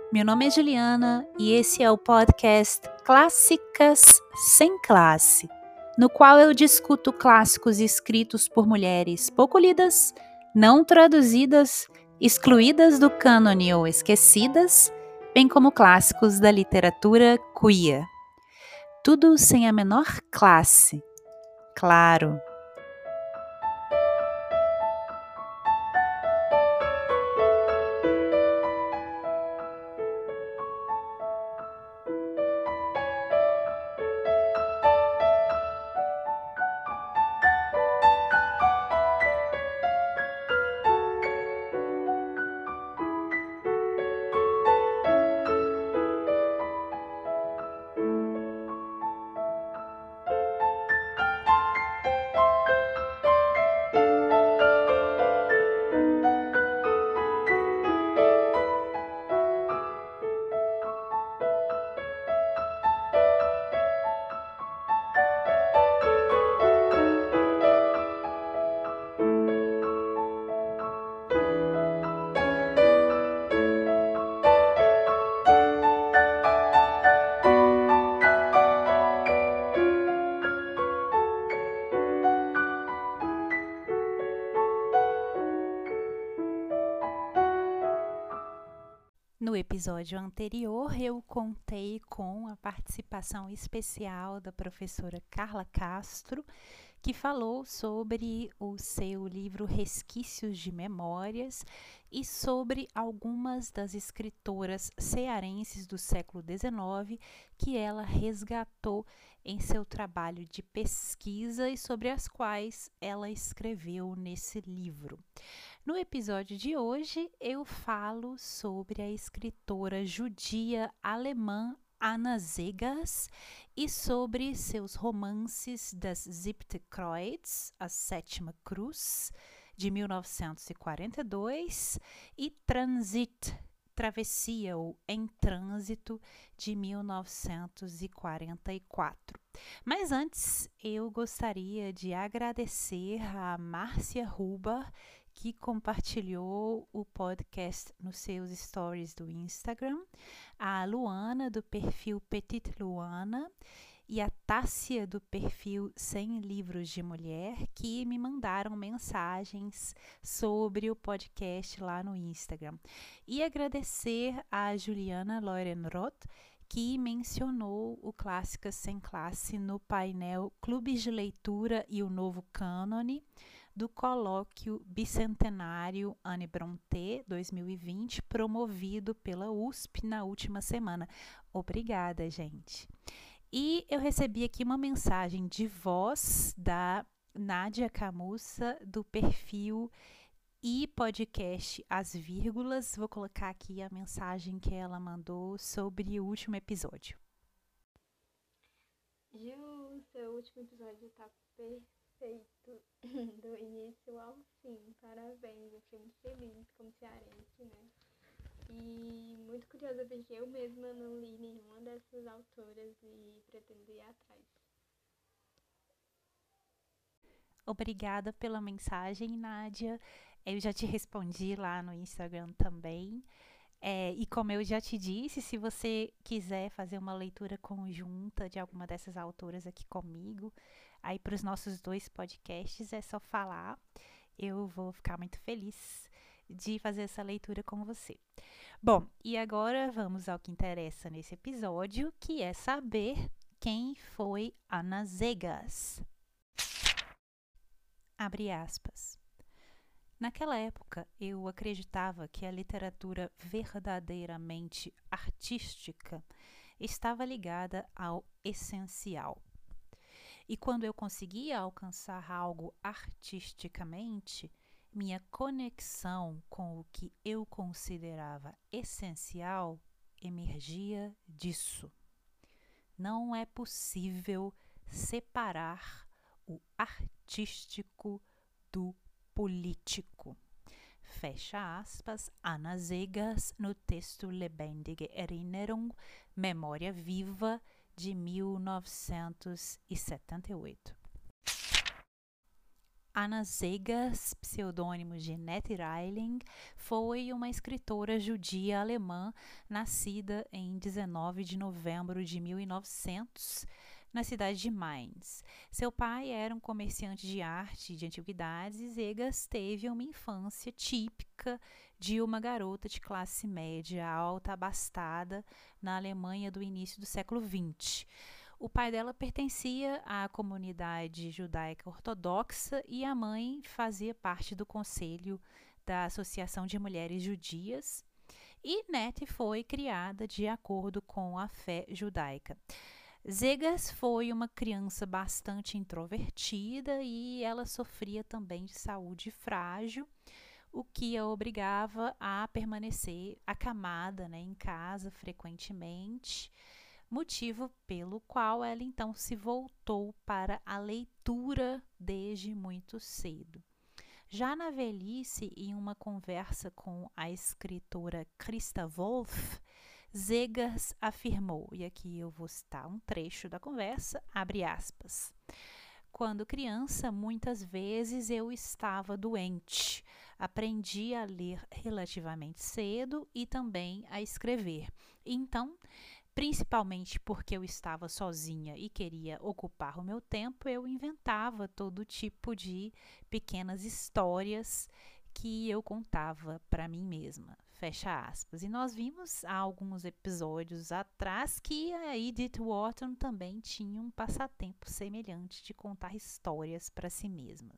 Meu nome é Juliana e esse é o podcast Clássicas Sem Classe, no qual eu discuto clássicos escritos por mulheres pouco lidas, não traduzidas, excluídas do cânone ou esquecidas, bem como clássicos da literatura queer. Tudo sem a menor classe, claro. No episódio anterior, eu contei com a participação especial da professora Carla Castro, que falou sobre o seu livro Resquícios de Memórias e sobre algumas das escritoras cearenses do século XIX que ela resgatou em seu trabalho de pesquisa e sobre as quais ela escreveu nesse livro. No episódio de hoje, eu falo sobre a escritora judia alemã Anna Seghers e sobre seus romances das Siebte Kreuz, A Sétima Cruz, de 1942, e Transit, Travessia ou Em Trânsito, de 1944. Mas antes, eu gostaria de agradecer a Márcia Huber, que compartilhou o podcast nos seus stories do Instagram, a Luana, do perfil Petit Luana, e a Tássia, do perfil Sem Livros de Mulher, que me mandaram mensagens sobre o podcast lá no Instagram. E agradecer a Juliana Lorenroth, que mencionou o Clássicas Sem Classe no painel Clubes de Leitura e o Novo Cânone, do colóquio bicentenário Anne Brontë 2020, promovido pela USP na última semana. Obrigada, gente. E eu recebi aqui uma mensagem de voz da Nádia Camussa, do perfil e podcast As Vírgulas. Vou colocar aqui a mensagem que ela mandou sobre o último episódio. Ju, seu último episódio tá perfeito, do início ao fim, parabéns, eu fiquei muito feliz como cearense, né? E muito curiosa porque eu mesma não li nenhuma dessas autoras e pretendo ir atrás. Obrigada pela mensagem, Nádia. Eu já te respondi lá no Instagram também. E como eu já te disse, se você quiser fazer uma leitura conjunta de alguma dessas autoras aqui comigo, aí para os nossos 2 podcasts é só falar. Eu vou ficar muito feliz de fazer essa leitura com você. Bom, e agora vamos ao que interessa nesse episódio, que é saber quem foi Anna Seghers. Abre aspas. Naquela época, eu acreditava que a literatura verdadeiramente artística estava ligada ao essencial. E quando eu conseguia alcançar algo artisticamente, minha conexão com o que eu considerava essencial emergia disso. Não é possível separar o artístico do político. Fecha aspas, Anna Seghers, no texto Lebendige Erinnerung, Memória Viva, de 1978. Anna Zegas, pseudônimo de Nettie Reiling, foi uma escritora judia alemã nascida em 19 de novembro de 1900, na cidade de Mainz. Seu pai era um comerciante de arte e de antiguidades e Zegas teve uma infância típica de uma garota de classe média alta abastada na Alemanha do início do século XX. O pai dela pertencia à comunidade judaica ortodoxa e a mãe fazia parte do conselho da Associação de Mulheres Judias, e Nettie foi criada de acordo com a fé judaica. Zegas foi uma criança bastante introvertida e ela sofria também de saúde frágil, o que a obrigava a permanecer acamada, em casa frequentemente, motivo pelo qual ela então se voltou para a leitura desde muito cedo. Já na velhice, em uma conversa com a escritora Christa Wolf, Zegas afirmou, e aqui eu vou citar um trecho da conversa, abre aspas: quando criança, muitas vezes eu estava doente. Aprendi a ler relativamente cedo e também a escrever. Então, principalmente porque eu estava sozinha e queria ocupar o meu tempo, eu inventava todo tipo de pequenas histórias que eu contava para mim mesma. Fecha aspas. E nós vimos há alguns episódios atrás que a Edith Wharton também tinha um passatempo semelhante de contar histórias para si mesma.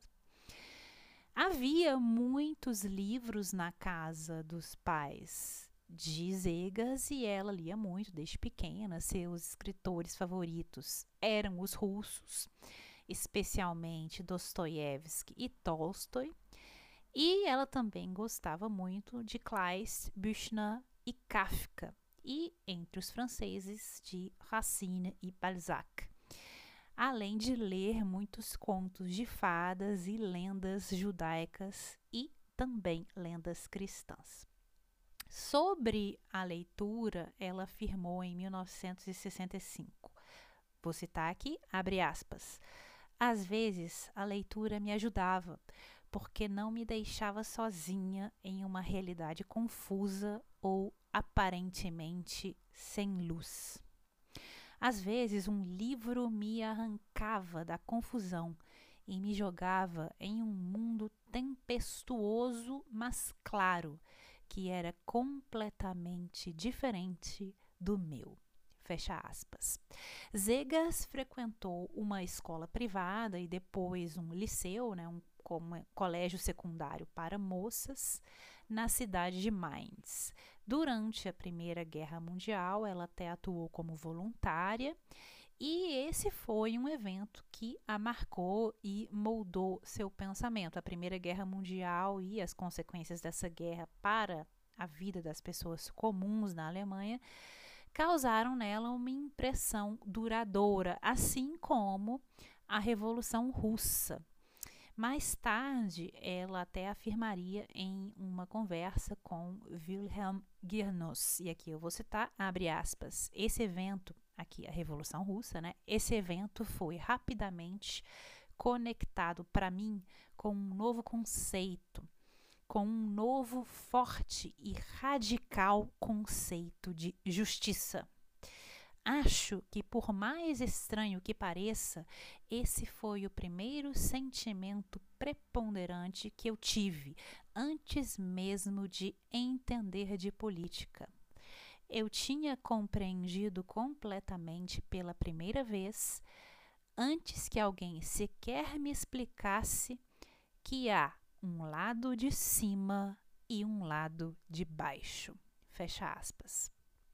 Havia muitos livros na casa dos pais de Zegas e ela lia muito desde pequena. Seus escritores favoritos eram os russos, especialmente Dostoiévski e Tolstói, e ela também gostava muito de Kleist, Büchner e Kafka, e entre os franceses de Racine e Balzac, além de ler muitos contos de fadas e lendas judaicas e também lendas cristãs. Sobre a leitura, ela afirmou em 1965, vou citar aqui, abre aspas: às vezes a leitura me ajudava, porque não me deixava sozinha em uma realidade confusa ou aparentemente sem luz. Às vezes um livro me arrancava da confusão e me jogava em um mundo tempestuoso, mas claro, que era completamente diferente do meu. Fecha aspas. Zegas frequentou uma escola privada e depois um liceu, um colégio secundário para moças, na cidade de Mainz. Durante a Primeira Guerra Mundial, ela até atuou como voluntária, e esse foi um evento que a marcou e moldou seu pensamento. A Primeira Guerra Mundial e as consequências dessa guerra para a vida das pessoas comuns na Alemanha causaram nela uma impressão duradoura, assim como a Revolução Russa. Mais tarde, ela até afirmaria em uma conversa com Wilhelm Giernos, e aqui eu vou citar, abre aspas, esse evento, aqui a Revolução Russa, esse evento foi rapidamente conectado para mim com um novo conceito, com um novo, forte e radical conceito de justiça. Acho que, por mais estranho que pareça, esse foi o primeiro sentimento preponderante que eu tive, antes mesmo de entender de política. Eu tinha compreendido completamente pela primeira vez, antes que alguém sequer me explicasse, que há um lado de cima e um lado de baixo. Fecha aspas.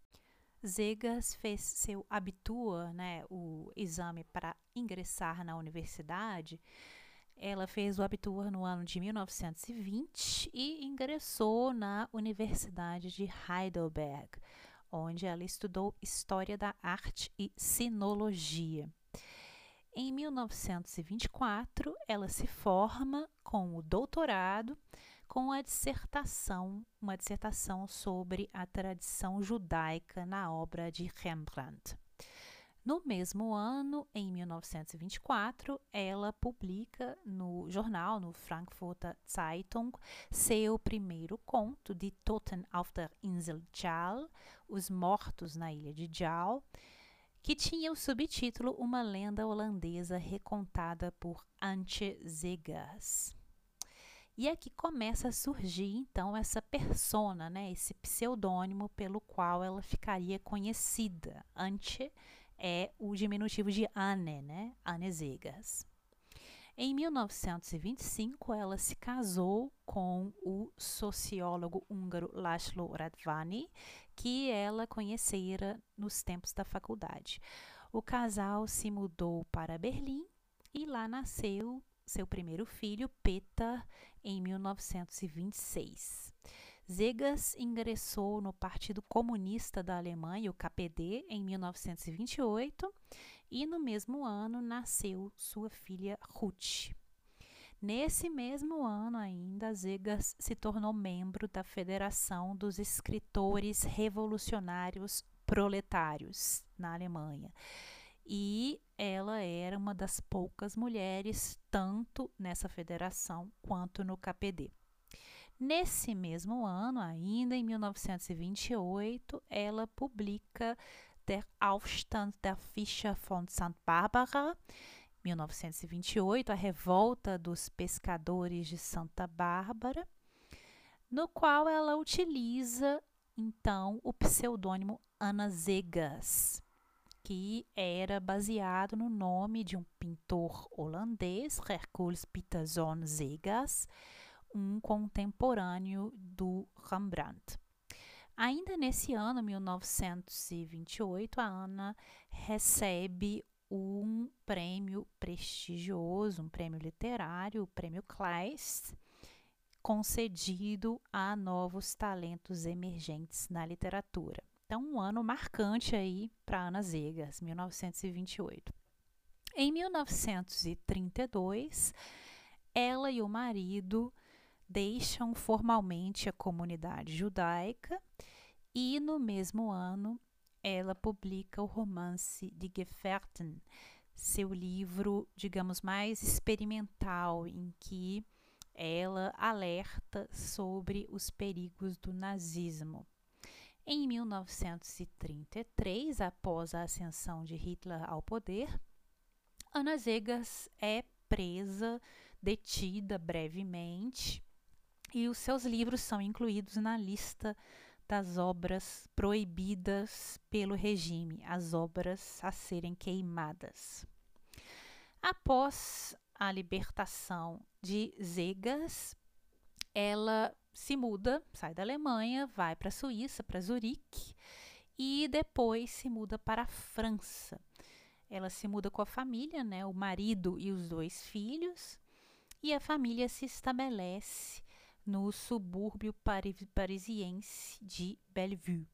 Zegas fez seu Abitur, o exame para ingressar na universidade. Ela fez o Abitur no ano de 1920 e ingressou na Universidade de Heidelberg, onde ela estudou História da Arte e Sinologia. Em 1924, ela se forma com o doutorado, com uma dissertação sobre a tradição judaica na obra de Rembrandt. No mesmo ano, em 1924, ela publica no jornal, no Frankfurter Zeitung, seu primeiro conto, Die Toten auf der Insel Djal, Os Mortos na Ilha de Djal, que tinha o subtítulo Uma Lenda Holandesa Recontada por Antje Zegers. E aqui começa a surgir, então, essa persona, né, esse pseudônimo pelo qual ela ficaria conhecida. Antje é o diminutivo de Anne, né? Anne Zegers. Em 1925, ela se casou com o sociólogo húngaro László Radványi, que ela conhecera nos tempos da faculdade. O casal se mudou para Berlim e lá nasceu seu primeiro filho, Peter, em 1926. Zegers ingressou no Partido Comunista da Alemanha, o KPD, em 1928 e no mesmo ano nasceu sua filha Ruth. Nesse mesmo ano ainda, Zegers se tornou membro da Federação dos Escritores Revolucionários Proletários na Alemanha. E ela era uma das poucas mulheres, tanto nessa federação quanto no KPD. Nesse mesmo ano, ainda em 1928, ela publica Der Aufstand der Fischer von St. Barbara, 1928, a Revolta dos Pescadores de Santa Bárbara, no qual ela utiliza, então, o pseudônimo Anna Zegers, que era baseado no nome de um pintor holandês, Hercules Pieterszoon Zegers, um contemporâneo do Rembrandt. Ainda nesse ano, 1928, a Anna recebe um prêmio prestigioso, um prêmio literário, o Prêmio Kleist, concedido a novos talentos emergentes na literatura. Então, um ano marcante aí para Anna Zegers, 1928. Em 1932, ela e o marido deixam formalmente a comunidade judaica e, no mesmo ano, ela publica o romance Die Gefährten, seu livro, digamos, mais experimental, em que ela alerta sobre os perigos do nazismo. Em 1933, após a ascensão de Hitler ao poder, Anna Zegers é presa, detida brevemente, e os seus livros são incluídos na lista das obras proibidas pelo regime, as obras a serem queimadas. Após a libertação de Zegers, ela se muda, sai da Alemanha, vai para a Suíça, para Zurique, e depois se muda para a França. Ela se muda com a família, né, o marido e os 2 filhos, e a família se estabelece no subúrbio parisiense de Bellevue.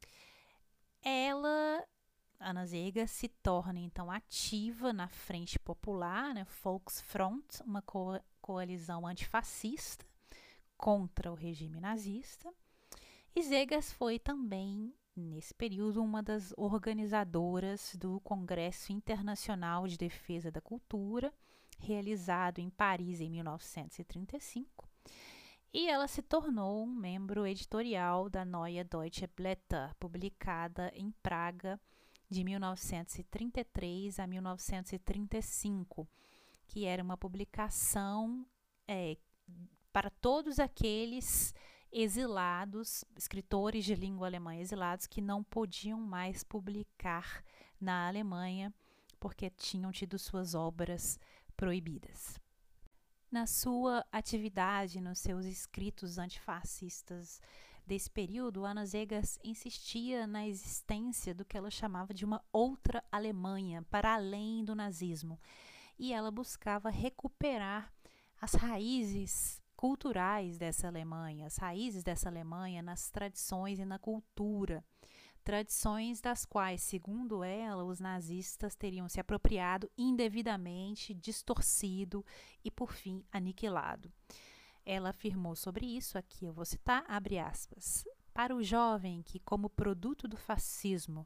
Ela, Anna Zegers, se torna então ativa na Frente Popular, né, Volksfront, uma coalizão antifascista contra o regime nazista. E Zegers foi também, nesse período, uma das organizadoras do Congresso Internacional de Defesa da Cultura, realizado em Paris em 1935. E ela se tornou um membro editorial da Neue Deutsche Blätter, publicada em Praga de 1933 a 1935, que era uma publicação para todos aqueles exilados, escritores de língua alemã exilados, que não podiam mais publicar na Alemanha porque tinham tido suas obras proibidas. Na sua atividade, nos seus escritos antifascistas desse período, Anna Zegers insistia na existência do que ela chamava de uma outra Alemanha, para além do nazismo. E ela buscava recuperar as raízes culturais dessa Alemanha, as raízes dessa Alemanha nas tradições e na cultura. Tradições das quais, segundo ela, os nazistas teriam se apropriado indevidamente, distorcido e, por fim, aniquilado. Ela afirmou sobre isso, aqui eu vou citar, abre aspas, para o jovem que, como produto do fascismo,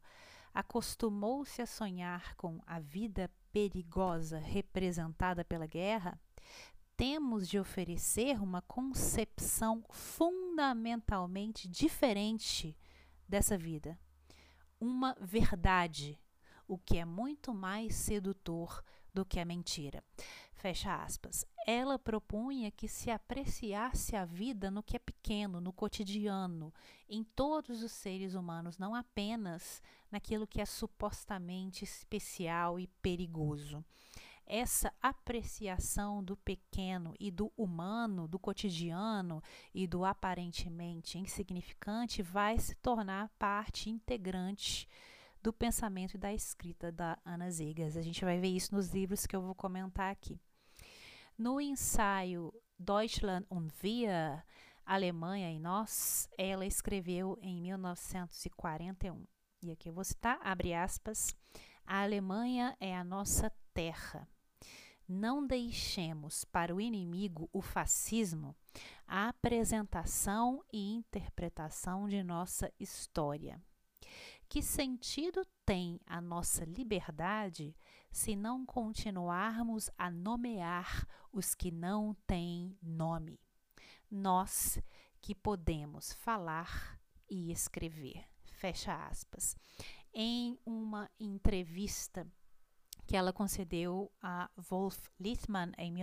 acostumou-se a sonhar com a vida perigosa representada pela guerra, temos de oferecer uma concepção fundamentalmente diferente dessa vida. Uma verdade, o que é muito mais sedutor do que a mentira. Fecha aspas. Ela propunha que se apreciasse a vida no que é pequeno, no cotidiano, em todos os seres humanos, não apenas naquilo que é supostamente especial e perigoso. Essa apreciação do pequeno e do humano, do cotidiano e do aparentemente insignificante vai se tornar parte integrante do pensamento e da escrita da Ana Zegers. A gente vai ver isso nos livros que eu vou comentar aqui. No ensaio Deutschland und wir, Alemanha e Nós, ela escreveu em 1941. E aqui eu vou citar, abre aspas, a Alemanha é a nossa terra. Não deixemos para o inimigo, o fascismo, a apresentação e interpretação de nossa história. Que sentido tem a nossa liberdade se não continuarmos a nomear os que não têm nome? Nós que podemos falar e escrever. Fecha aspas. Em uma entrevista que ela concedeu a Wolf Littmann em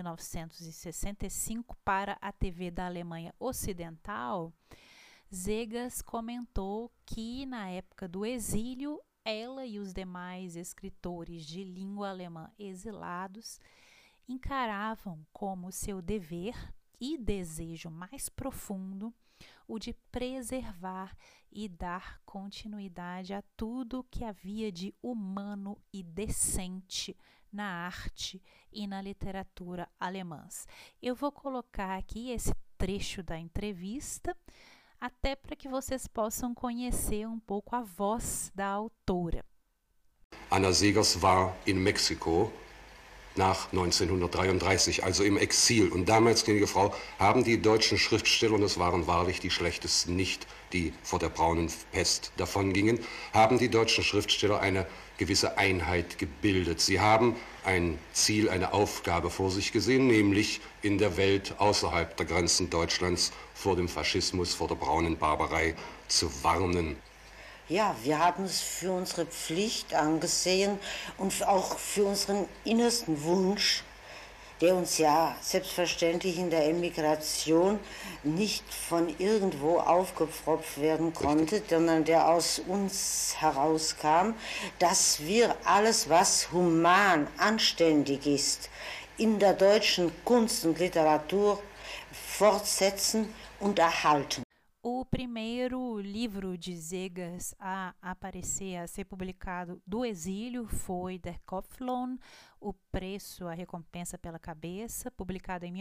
1965 para a TV da Alemanha Ocidental, Zegers comentou que, na época do exílio, ela e os demais escritores de língua alemã exilados encaravam como seu dever e desejo mais profundo o de preservar e dar continuidade a tudo que havia de humano e decente na arte e na literatura alemãs. Eu vou colocar aqui esse trecho da entrevista, até para que vocês possam conhecer um pouco a voz da autora. Anna Zegers war in Mexiko nach 1933, also im Exil. Und damals, gnädige Frau, haben die deutschen Schriftsteller, und es waren wahrlich die schlechtesten nicht, die vor der braunen Pest davongingen, haben die deutschen Schriftsteller eine gewisse Einheit gebildet. Sie haben ein Ziel, eine Aufgabe vor sich gesehen, nämlich in der Welt außerhalb der Grenzen Deutschlands vor dem Faschismus, vor der braunen Barbarei zu warnen. Ja, wir haben es für unsere Pflicht angesehen und auch für unseren innersten Wunsch, der uns ja selbstverständlich in der Emigration nicht von irgendwo aufgepfropft werden konnte, sondern der aus uns herauskam, dass wir alles, was human, anständig ist, in der deutschen Kunst und Literatur fortsetzen und erhalten. O primeiro livro de Zegers a aparecer, a ser publicado do exílio, foi Der Kopflohn, O Preço, a Recompensa pela Cabeça, publicado em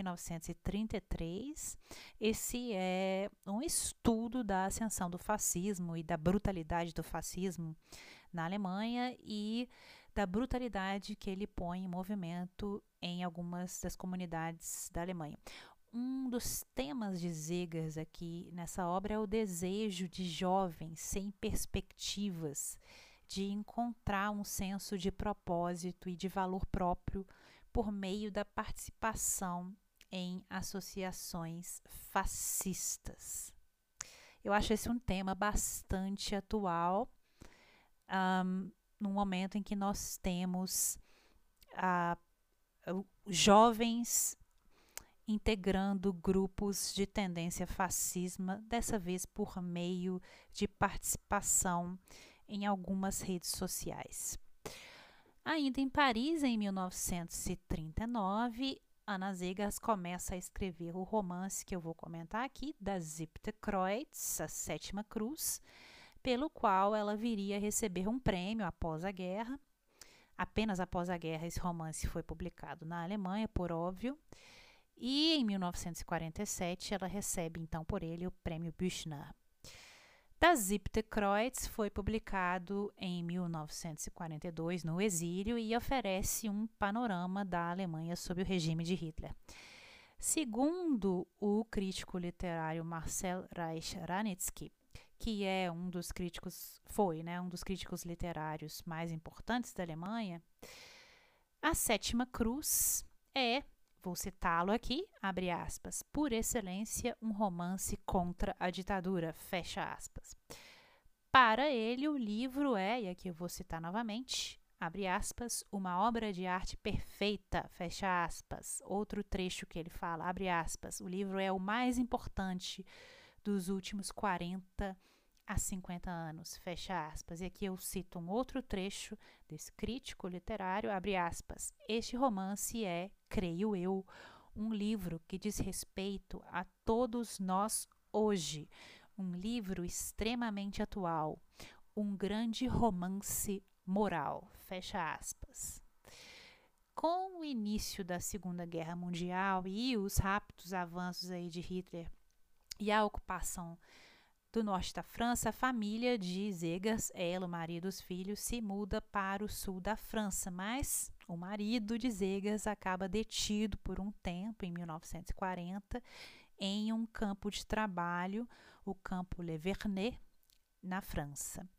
1933. Esse é um estudo da ascensão do fascismo e da brutalidade do fascismo na Alemanha e da brutalidade que ele põe em movimento em algumas das comunidades da Alemanha. Um dos temas de Zegers aqui nessa obra é o desejo de jovens sem perspectivas de encontrar um senso de propósito e de valor próprio por meio da participação em associações fascistas. Eu acho esse um tema bastante atual, no momento em que nós temos jovens integrando grupos de tendência fascista, dessa vez por meio de participação em algumas redes sociais. Ainda em Paris, em 1939, Anna Zegers começa a escrever o romance que eu vou comentar aqui, Das Siebte Kreuz, a Sétima Cruz, pelo qual ela viria a receber um prêmio após a guerra. Apenas após a guerra esse romance foi publicado na Alemanha, por óbvio. E em 1947 ela recebe então por ele o prêmio Büchner. Das Siebte Kreuz foi publicado em 1942 no exílio e oferece um panorama da Alemanha sob o regime de Hitler. Segundo o crítico literário Marcel Reich-Ranitzky, que é um dos críticos literários mais importantes da Alemanha, A Sétima Cruz é, vou citá-lo aqui, abre aspas, por excelência, um romance contra a ditadura, fecha aspas. Para ele, o livro é, e aqui eu vou citar novamente, abre aspas, uma obra de arte perfeita, fecha aspas. Outro trecho que ele fala, abre aspas, o livro é o mais importante dos últimos 40 a 50 anos, fecha aspas. E aqui eu cito um outro trecho desse crítico literário, abre aspas. Este romance é, creio eu, um livro que diz respeito a todos nós hoje, um livro extremamente atual, um grande romance moral, fecha aspas. Com o início da Segunda Guerra Mundial e os rápidos avanços aí de Hitler e a ocupação do norte da França, a família de Zegers, ela, o marido e os filhos, se muda para o sul da França, mas o marido de Zegers acaba detido por um tempo, em 1940, em um campo de trabalho, o campo Le Vernet, na França.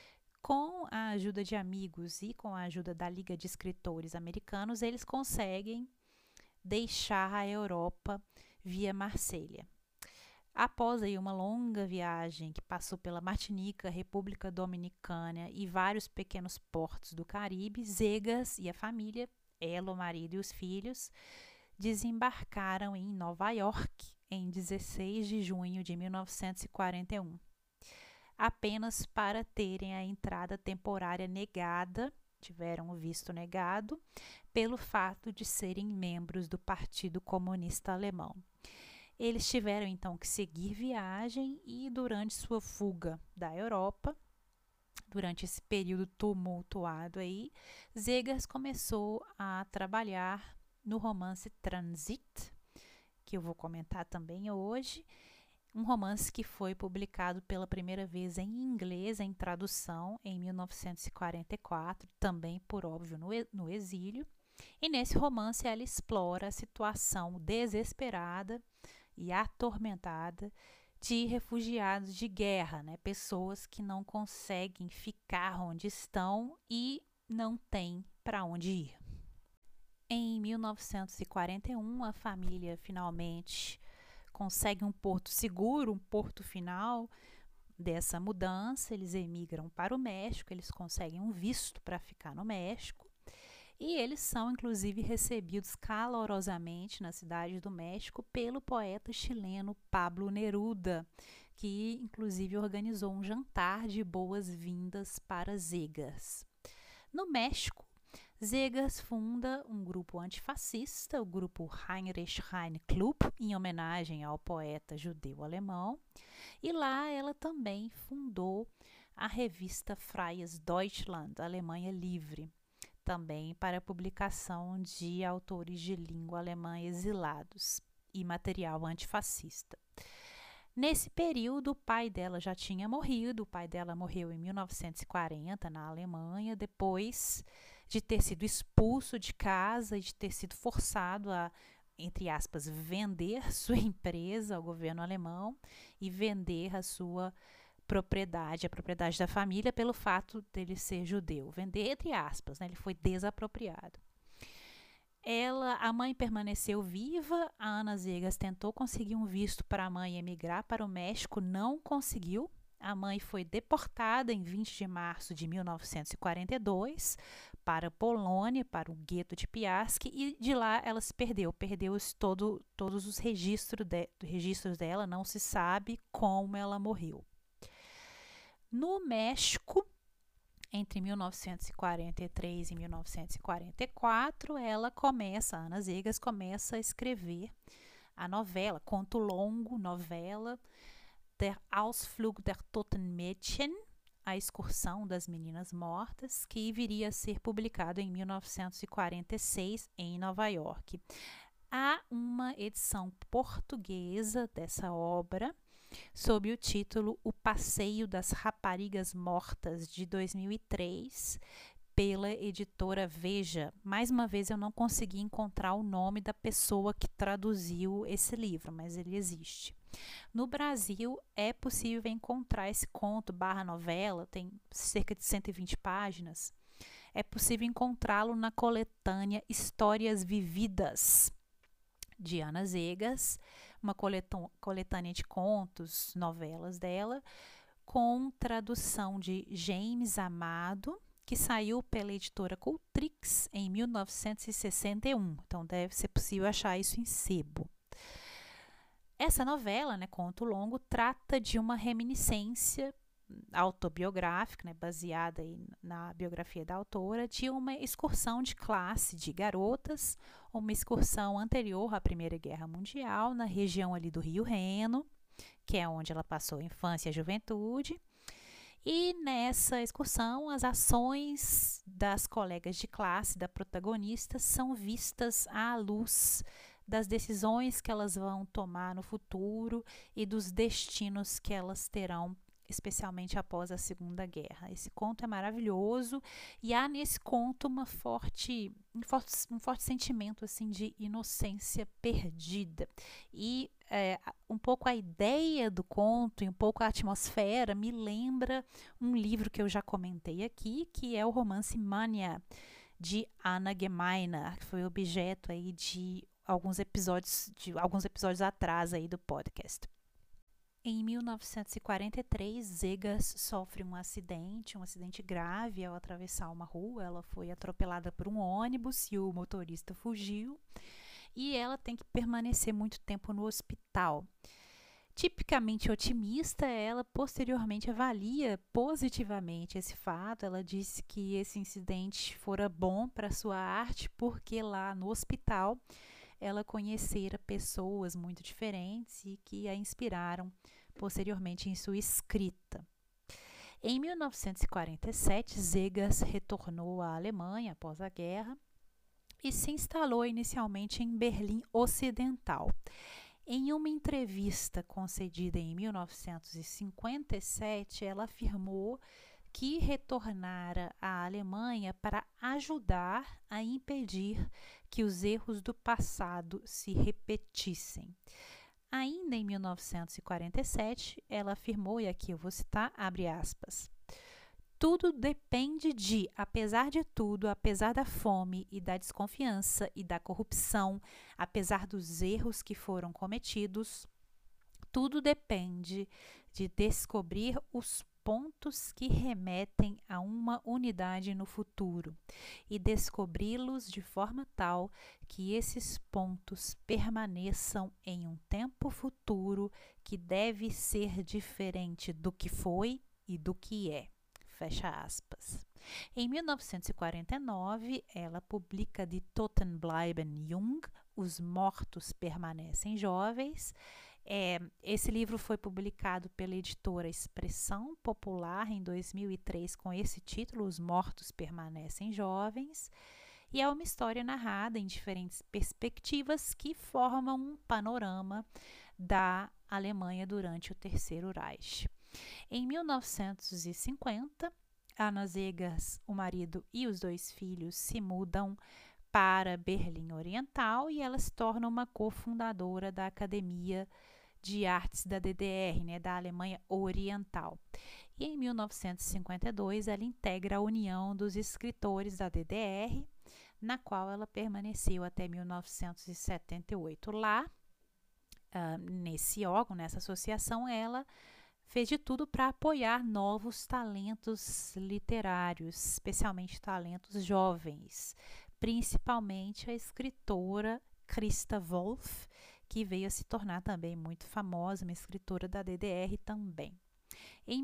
Com a ajuda de amigos e com a ajuda da Liga de Escritores Americanos, eles conseguem deixar a Europa via Marselha. Após aí uma longa viagem que passou pela Martinica, República Dominicana e vários pequenos portos do Caribe, Zegers e a família, ela, o marido e os filhos, desembarcaram em Nova York em 16 de junho de 1941, apenas para terem a entrada temporária negada, tiveram o visto negado, pelo fato de serem membros do Partido Comunista Alemão. Eles tiveram então que seguir viagem e durante sua fuga da Europa, durante esse período tumultuado aí, Zegers começou a trabalhar no romance Transit, que eu vou comentar também hoje, um romance que foi publicado pela primeira vez em inglês, em tradução, em 1944, também, por óbvio, no exílio. E nesse romance ela explora a situação desesperada e atormentada de refugiados de guerra, né? Pessoas que não conseguem ficar onde estão e não têm para onde ir. Em 1941, a família finalmente consegue um porto seguro, um porto final dessa mudança. Eles emigram para o México, eles conseguem um visto para ficar no México. E eles são, inclusive, recebidos calorosamente na cidade do México pelo poeta chileno Pablo Neruda, que, inclusive, organizou um jantar de boas-vindas para Zegers. No México, Zegers funda um grupo antifascista, o grupo Heinrich Heine Club, em homenagem ao poeta judeu-alemão. E lá ela também fundou a revista Freies Deutschland, Alemanha Livre, também para publicação de autores de língua alemã exilados e material antifascista. Nesse período, o pai dela já tinha morrido, o pai dela morreu em 1940 na Alemanha, depois de ter sido expulso de casa e de ter sido forçado a, entre aspas, vender sua empresa ao governo alemão e vender a sua propriedade, a propriedade da família, pelo fato dele ser judeu. Vender entre aspas, né? Ele foi desapropriado. A mãe permaneceu viva, a Ana Zegers tentou conseguir um visto para a mãe emigrar para o México, não conseguiu. A mãe foi deportada em 20 de março de 1942 para a Polônia, para o gueto de Piast, e de lá ela se perdeu todos os registros dela, não se sabe como ela morreu. No México, entre 1943 e 1944, Ana Zegers começa a escrever a novela, conto longo, novela, Der Ausflug der Toten Mädchen, A Excursão das Meninas Mortas, que viria a ser publicado em 1946 em Nova York. Há uma edição portuguesa dessa obra, sob o título O Passeio das Raparigas Mortas, de 2003, pela editora Veja. Mais uma vez, eu não consegui encontrar o nome da pessoa que traduziu esse livro, mas ele existe. No Brasil, é possível encontrar esse conto / novela, tem cerca de 120 páginas. É possível encontrá-lo na coletânea Histórias Vividas, de Ana Zegas, uma coletânea de contos, novelas dela, com tradução de James Amado, que saiu pela editora Cultrix em 1961. Então, deve ser possível achar isso em sebo. Essa novela, né, conto longo, trata de uma reminiscência autobiográfica, né, baseada aí na biografia da autora, de uma excursão de classe de garotas, uma excursão anterior à Primeira Guerra Mundial, na região ali do Rio Reno, que é onde ela passou a infância e a juventude. E nessa excursão, as ações das colegas de classe da protagonista são vistas à luz das decisões que elas vão tomar no futuro e dos destinos que elas terão, especialmente após a Segunda Guerra. Esse conto é maravilhoso e há nesse conto um forte sentimento assim de inocência perdida. E um pouco a ideia do conto e um pouco a atmosfera me lembra um livro que eu já comentei aqui, que é o romance Mania, de Anna Gemeiner, que foi objeto aí de alguns episódios atrás aí do podcast. Em 1943, Zegas sofre um acidente grave ao atravessar uma rua. Ela foi atropelada por um ônibus e o motorista fugiu. E ela tem que permanecer muito tempo no hospital. Tipicamente otimista, ela posteriormente avalia positivamente esse fato. Ela disse que esse incidente fora bom para sua arte, porque lá no hospital ela conhecera pessoas muito diferentes e que a inspiraram posteriormente em sua escrita. Em 1947, Zegas retornou à Alemanha após a guerra e se instalou inicialmente em Berlim Ocidental. Em uma entrevista concedida em 1957, ela afirmou que retornara à Alemanha para ajudar a impedir que os erros do passado se repetissem. Ainda em 1947, ela afirmou, e aqui eu vou citar, abre aspas, tudo depende de, apesar de tudo, apesar da fome e da desconfiança e da corrupção, apesar dos erros que foram cometidos, tudo depende de descobrir os pontos que remetem a uma unidade no futuro e descobri-los de forma tal que esses pontos permaneçam em um tempo futuro que deve ser diferente do que foi e do que é. Fecha aspas. Em 1949, ela publica De Toten bleiben jung, Os Mortos Permanecem Jovens. Esse livro foi publicado pela editora Expressão Popular em 2003 com esse título, Os Mortos Permanecem Jovens, e é uma história narrada em diferentes perspectivas que formam um panorama da Alemanha durante o Terceiro Reich. Em 1950, Anna Zegas, o marido e os 2 filhos se mudam para Berlim Oriental e ela se torna uma cofundadora da Academia de Artes da DDR, né, da Alemanha Oriental. E em 1952, ela integra a União dos Escritores da DDR, na qual ela permaneceu até 1978. Lá, nesse órgão, nessa associação, ela fez de tudo para apoiar novos talentos literários, especialmente talentos jovens, principalmente a escritora Christa Wolf, que veio a se tornar também muito famosa, uma escritora da DDR também. Em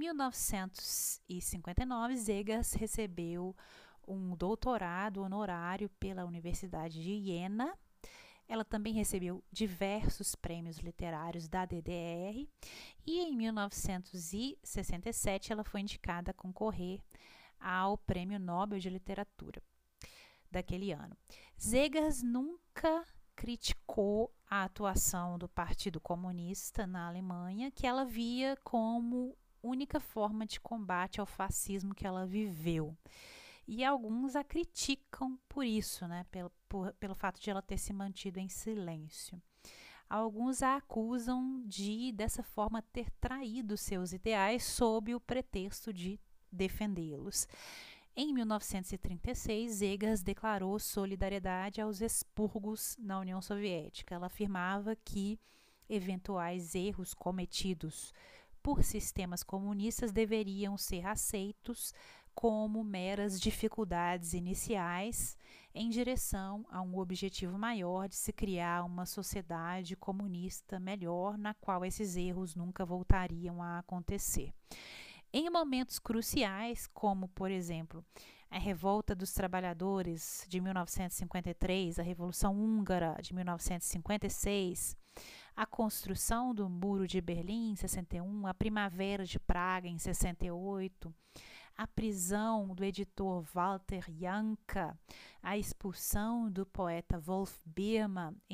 1959, Zegas recebeu um doutorado honorário pela Universidade de Iena. Ela também recebeu diversos prêmios literários da DDR e em 1967 ela foi indicada a concorrer ao Prêmio Nobel de Literatura daquele ano. Zegas nunca criticou a atuação do Partido Comunista na Alemanha, que ela via como única forma de combate ao fascismo que ela viveu. E alguns a criticam por isso, né, pelo fato de ela ter se mantido em silêncio. alguns a acusam de, dessa forma, ter traído seus ideais sob o pretexto de defendê-los. Em 1936, Egas declarou solidariedade aos expurgos na União Soviética. Ela afirmava que eventuais erros cometidos por sistemas comunistas deveriam ser aceitos como meras dificuldades iniciais em direção a um objetivo maior de se criar uma sociedade comunista melhor, na qual esses erros nunca voltariam a acontecer. Em momentos cruciais, como, por exemplo, a Revolta dos Trabalhadores de 1953, a Revolução Húngara de 1956, a construção do Muro de Berlim em 61, a Primavera de Praga em 68, a prisão do editor Walter Janka, a expulsão do poeta Wolf Biermann em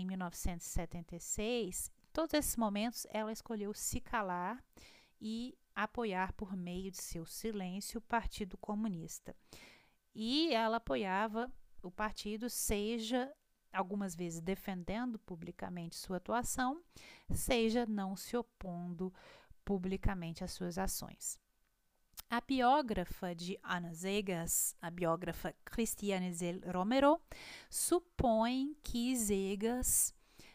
1976, em todos esses momentos ela escolheu se calar e apoiar por meio de seu silêncio o Partido Comunista. E ela apoiava o partido, seja algumas vezes defendendo publicamente sua atuação, seja não se opondo publicamente às suas ações. A biógrafa de Ana Zegas, a biógrafa Christiane Zell-Romero, supõe que Zegas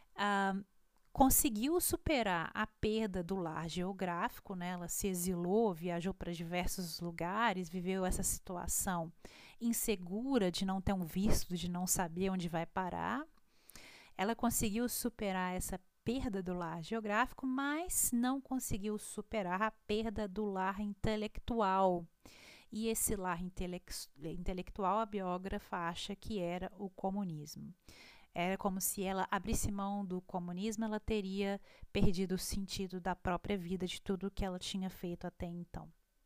conseguiu superar a perda do lar geográfico, né? Ela se exilou, viajou para diversos lugares, viveu essa situação insegura de não ter um visto, de não saber onde vai parar. Ela conseguiu superar essa perda do lar geográfico, mas não conseguiu superar a perda do lar intelectual. E esse lar intelectual, a biógrafa acha que era o comunismo. Era como se ela abrisse mão do comunismo, ela teria perdido o sentido da própria vida, de tudo que ela tinha feito até então.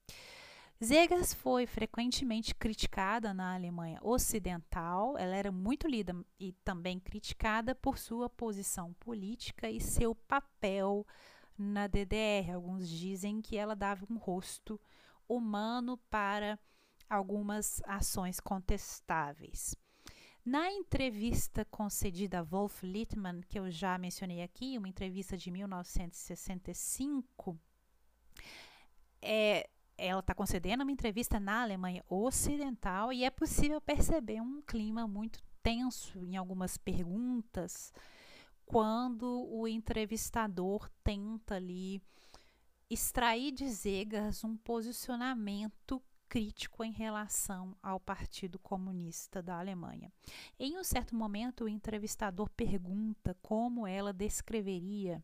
Zegas foi frequentemente criticada na Alemanha Ocidental. Ela era muito lida e também criticada por sua posição política e seu papel na DDR. Alguns dizem que ela dava um rosto humano para algumas ações contestáveis. Na entrevista concedida a Wolf Littmann, que eu já mencionei aqui, uma entrevista de 1965, ela está concedendo uma entrevista na Alemanha Ocidental e é possível perceber um clima muito tenso em algumas perguntas quando o entrevistador tenta ali extrair de Zegas um posicionamento crítico em relação ao Partido Comunista da Alemanha. Em um certo momento, o entrevistador pergunta como ela descreveria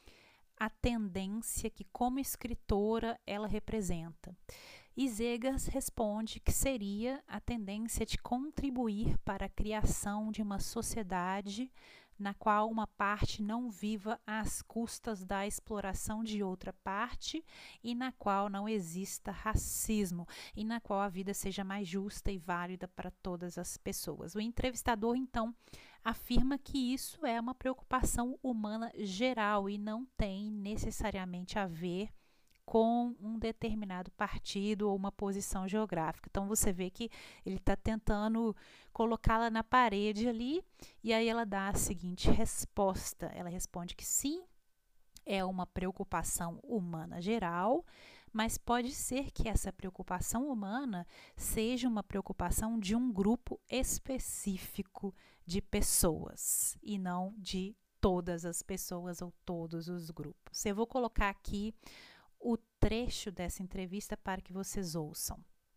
a tendência que, como escritora, ela representa. E Zegas responde que seria a tendência de contribuir para a criação de uma sociedade na qual uma parte não viva às custas da exploração de outra parte e na qual não exista racismo e na qual a vida seja mais justa e válida para todas as pessoas. O entrevistador, então, afirma que isso é uma preocupação humana geral e não tem necessariamente a ver com um determinado partido ou uma posição geográfica. Então você vê que ele está tentando colocá-la na parede ali e aí ela dá a seguinte resposta. Ela responde que sim, é uma preocupação humana geral, mas pode ser que essa preocupação humana seja uma preocupação de um grupo específico de pessoas e não de todas as pessoas ou todos os grupos. Eu vou colocar aqui o trecho dessa entrevista para que vocês ouçam.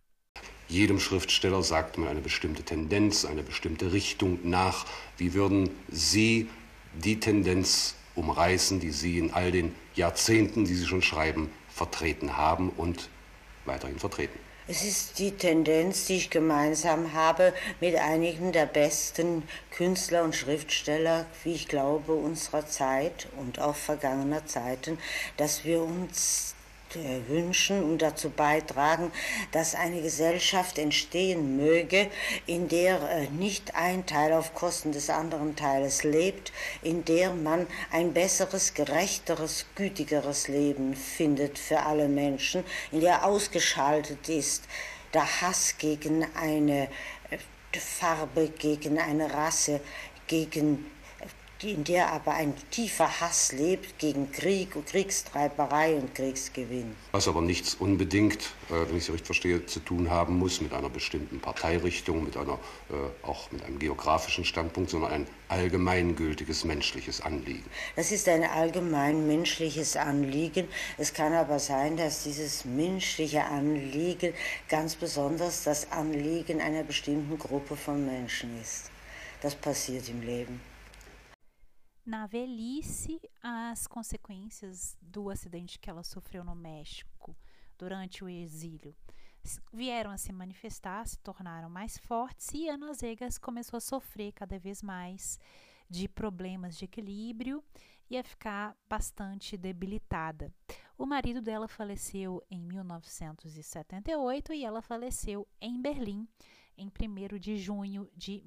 Jedem Schriftsteller sagt man eine bestimmte Tendenz, eine bestimmte Richtung nach. Wie würden Sie die Tendenz umreißen, die Sie in all den Jahrzehnten, die Sie schon schreiben, vertreten haben und weiterhin vertreten? Es ist die Tendenz, die ich gemeinsam habe mit einigen der besten Künstler und Schriftsteller, wie ich glaube, unserer Zeit und auch vergangener Zeiten, dass wir uns wünschen und dazu beitragen, dass eine Gesellschaft entstehen möge, in der nicht ein Teil auf Kosten des anderen Teiles lebt, in der man ein besseres, gerechteres, gütigeres Leben findet für alle Menschen, in der ausgeschaltet ist der Hass gegen eine Farbe, gegen eine Rasse, gegen in der aber ein tiefer Hass lebt gegen Krieg und Kriegstreiberei und Kriegsgewinn. Was aber nichts unbedingt, wenn ich Sie richtig verstehe, zu tun haben muss mit einer bestimmten Parteirichtung, auch mit einem geografischen Standpunkt, sondern ein allgemeingültiges menschliches Anliegen. Das ist ein allgemein menschliches Anliegen. Es kann aber sein, dass dieses menschliche Anliegen ganz besonders das Anliegen einer bestimmten Gruppe von Menschen ist. Das passiert im Leben. Na velhice, as consequências do acidente que ela sofreu no México durante o exílio vieram a se manifestar, se tornaram mais fortes e Ana Zegas começou a sofrer cada vez mais de problemas de equilíbrio e a ficar bastante debilitada. O marido dela faleceu em 1978 e ela faleceu em Berlim em 1º de junho de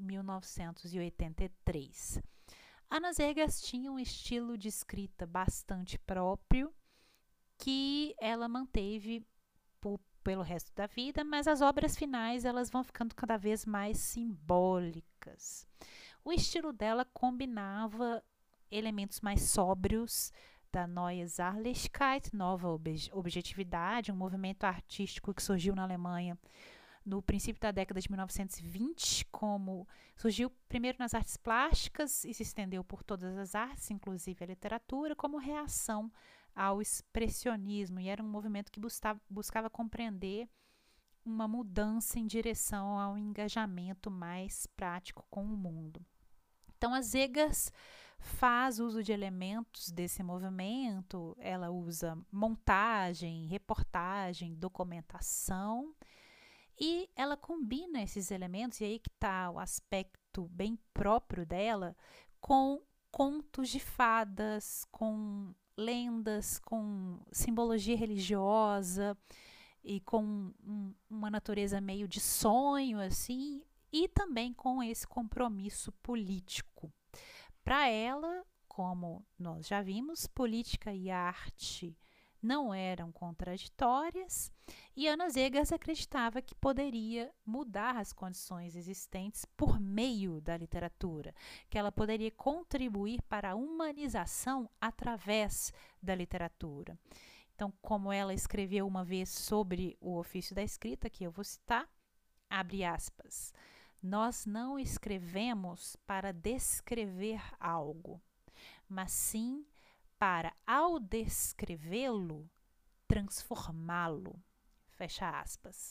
1983. Ana Zegas tinha um estilo de escrita bastante próprio que ela manteve pelo resto da vida, mas as obras finais elas vão ficando cada vez mais simbólicas. O estilo dela combinava elementos mais sóbrios da Neue Sachlichkeit, nova objetividade, um movimento artístico que surgiu na Alemanha no princípio da década de 1920, como surgiu primeiro nas artes plásticas e se estendeu por todas as artes, inclusive a literatura, como reação ao expressionismo, e era um movimento que buscava compreender uma mudança em direção ao engajamento mais prático com o mundo. Então, a Zegas faz uso de elementos desse movimento, ela usa montagem, reportagem, documentação, e ela combina esses elementos, e aí que está o aspecto bem próprio dela, com contos de fadas, com lendas, com simbologia religiosa e com uma natureza meio de sonho, assim, e também com esse compromisso político. Para ela, como nós já vimos, política e arte não eram contraditórias, e Ana Zegas acreditava que poderia mudar as condições existentes por meio da literatura, que ela poderia contribuir para a humanização através da literatura. Então, como ela escreveu uma vez sobre o ofício da escrita, que eu vou citar, abre aspas, nós não escrevemos para descrever algo, mas sim para, ao descrevê-lo, transformá-lo. Fecha aspas.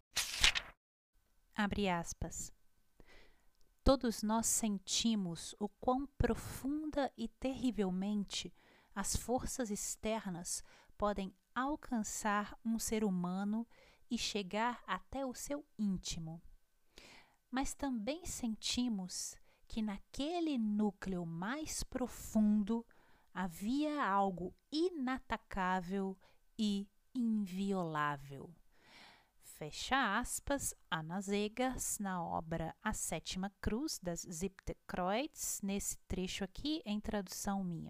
Abre aspas. Todos nós sentimos o quão profunda e terrivelmente as forças externas podem alcançar um ser humano e chegar até o seu íntimo. Mas também sentimos que naquele núcleo mais profundo havia algo inatacável e inviolável. Fecha aspas, Ana Zegas, na obra A Sétima Cruz, das Siebte Kreuz, nesse trecho aqui em tradução minha.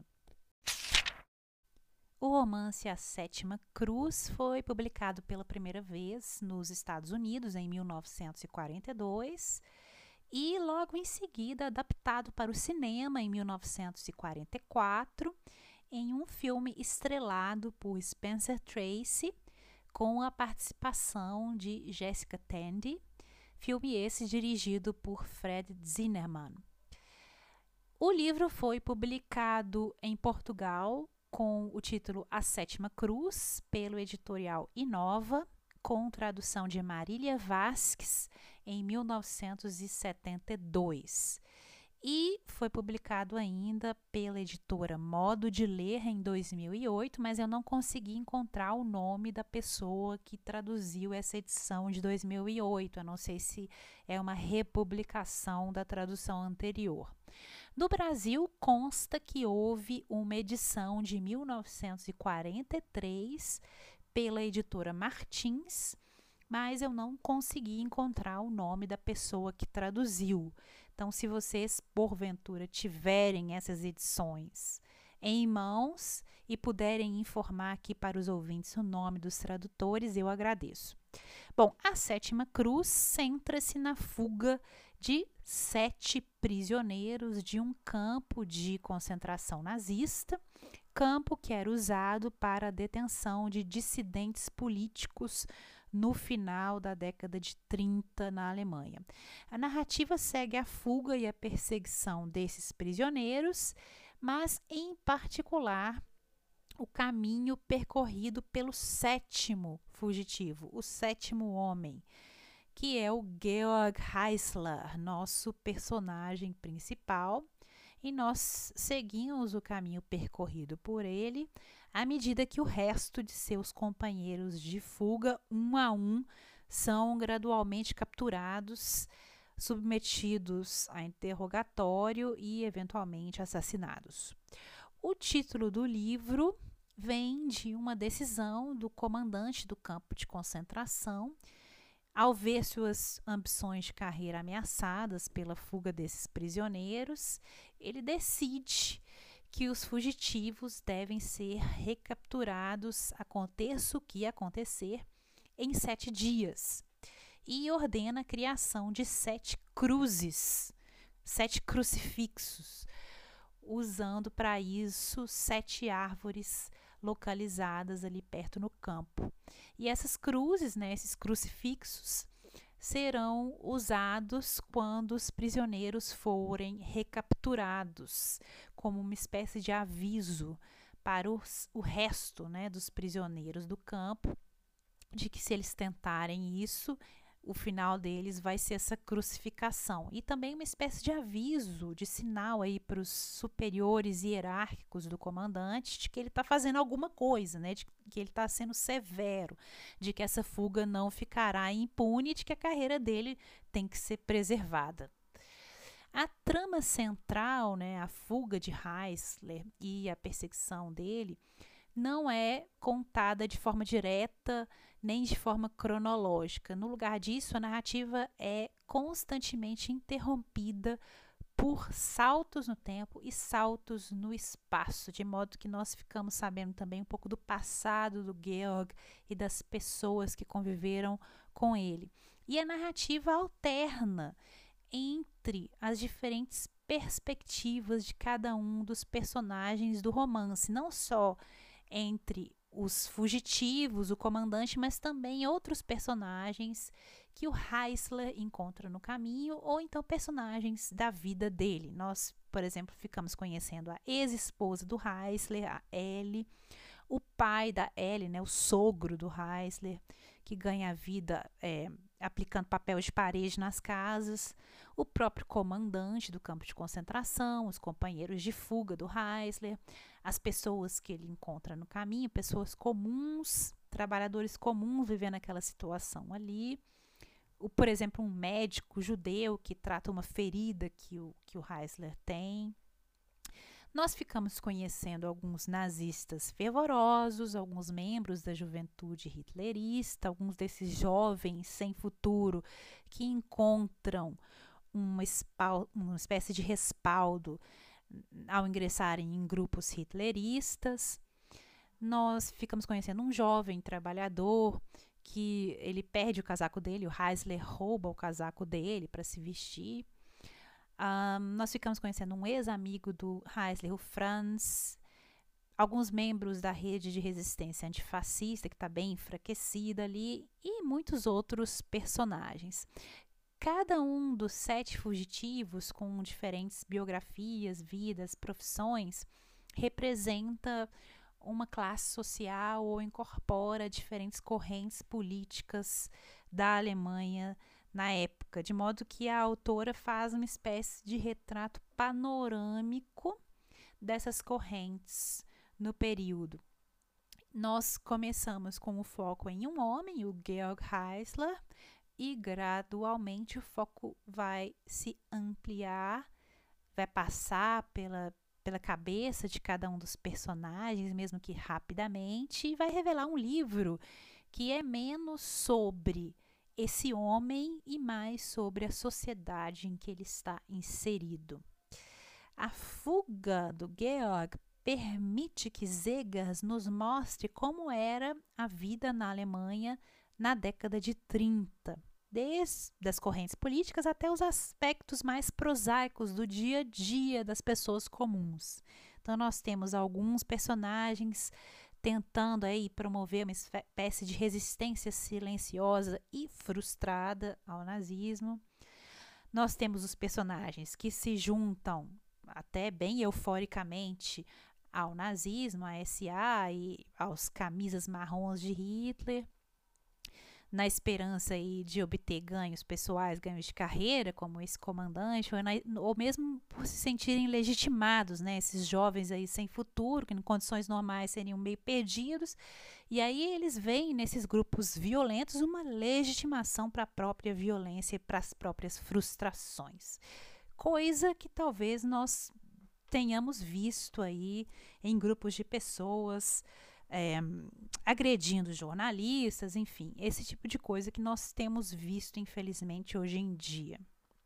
O romance A Sétima Cruz foi publicado pela primeira vez nos Estados Unidos em 1942 e logo em seguida adaptado para o cinema em 1944 em um filme estrelado por Spencer Tracy com a participação de Jessica Tandy, filme esse dirigido por Fred Zinnemann. O livro foi publicado em Portugal com o título A Sétima Cruz pelo editorial Inova, com tradução de Marília Vasques em 1972 e foi publicado ainda pela editora Modo de Ler em 2008, mas eu não consegui encontrar o nome da pessoa que traduziu essa edição de 2008, eu não sei se é uma republicação da tradução anterior. No Brasil, consta que houve uma edição de 1943 pela editora Martins, mas eu não consegui encontrar o nome da pessoa que traduziu. Então, se vocês, porventura, tiverem essas edições em mãos e puderem informar aqui para os ouvintes o nome dos tradutores, eu agradeço. Bom, A Sétima Cruz centra-se na fuga de 7 prisioneiros de um campo de concentração nazista, campo que era usado para a detenção de dissidentes políticos no final da década de 30 na Alemanha. A narrativa segue a fuga e a perseguição desses prisioneiros, mas em particular o caminho percorrido pelo 7º fugitivo, o 7º homem, que é o Georg Heisler, nosso personagem principal, e nós seguimos o caminho percorrido por ele à medida que o resto de seus companheiros de fuga, um a um, são gradualmente capturados, submetidos a interrogatório e eventualmente assassinados. O título do livro vem de uma decisão do comandante do campo de concentração. Ao ver suas ambições de carreira ameaçadas pela fuga desses prisioneiros, ele decide que os fugitivos devem ser recapturados, aconteça o que acontecer, em 7 dias, e ordena a criação de 7 cruzes, 7 crucifixos, usando para isso 7 árvores localizadas ali perto no campo. E essas cruzes, esses crucifixos, serão usados quando os prisioneiros forem recapturados, como uma espécie de aviso para o resto, dos prisioneiros do campo, de que se eles tentarem isso, o final deles vai ser essa crucificação. E também uma espécie de aviso, de sinal aí para os superiores hierárquicos do comandante de que ele está fazendo alguma coisa, de que ele está sendo severo, de que essa fuga não ficará impune, de que a carreira dele tem que ser preservada. A trama central, a fuga de Heisler e a perseguição dele, não é contada de forma direta nem de forma cronológica. No lugar disso, a narrativa é constantemente interrompida por saltos no tempo e saltos no espaço, de modo que nós ficamos sabendo também um pouco do passado do Georg e das pessoas que conviveram com ele. E a narrativa alterna entre as diferentes perspectivas de cada um dos personagens do romance, não só entre os fugitivos, o comandante, mas também outros personagens que o Heisler encontra no caminho, ou então personagens da vida dele. Nós, por exemplo, ficamos conhecendo a ex-esposa do Heisler, a Ellie, o pai da Ellie, o sogro do Heisler, que ganha a vida aplicando papel de parede nas casas, o próprio comandante do campo de concentração, os companheiros de fuga do Heisler, as pessoas que ele encontra no caminho, pessoas comuns, trabalhadores comuns vivendo aquela situação ali. Por exemplo, um médico judeu que trata uma ferida que o Heisler tem. Nós ficamos conhecendo alguns nazistas fervorosos, alguns membros da juventude hitlerista, alguns desses jovens sem futuro que encontram uma espécie de respaldo ao ingressarem em grupos hitleristas. Nós ficamos conhecendo um jovem trabalhador que ele perde o casaco dele, o Heisler rouba o casaco dele para se vestir. Nós ficamos conhecendo um ex-amigo do Heisler, o Franz, alguns membros da rede de resistência antifascista, que está bem enfraquecida ali, e muitos outros personagens. Cada um dos 7 fugitivos, com diferentes biografias, vidas, profissões, representa uma classe social ou incorpora diferentes correntes políticas da Alemanha na época, de modo que a autora faz uma espécie de retrato panorâmico dessas correntes no período. Nós começamos com o foco em um homem, o Georg Heisler, e gradualmente o foco vai se ampliar, vai passar pela cabeça de cada um dos personagens, mesmo que rapidamente, e vai revelar um livro que é menos sobre esse homem e mais sobre a sociedade em que ele está inserido. A fuga do Georg permite que Zegers nos mostre como era a vida na Alemanha na década de 30. desde as correntes políticas até os aspectos mais prosaicos do dia a dia das pessoas comuns. Então nós temos alguns personagens tentando aí promover uma espécie de resistência silenciosa e frustrada ao nazismo. Nós temos os personagens que se juntam até bem euforicamente ao nazismo, à SA e aos camisas marrons de Hitler, na esperança aí de obter ganhos pessoais, ganhos de carreira, como esse comandante, ou mesmo por se sentirem legitimados, né? Esses jovens aí sem futuro, que em condições normais seriam meio perdidos, e aí eles veem nesses grupos violentos uma legitimação para a própria violência e para as próprias frustrações. Coisa que talvez nós tenhamos visto aí em grupos de pessoas agredindo jornalistas, enfim, esse tipo de coisa que nós temos visto, infelizmente, hoje em dia.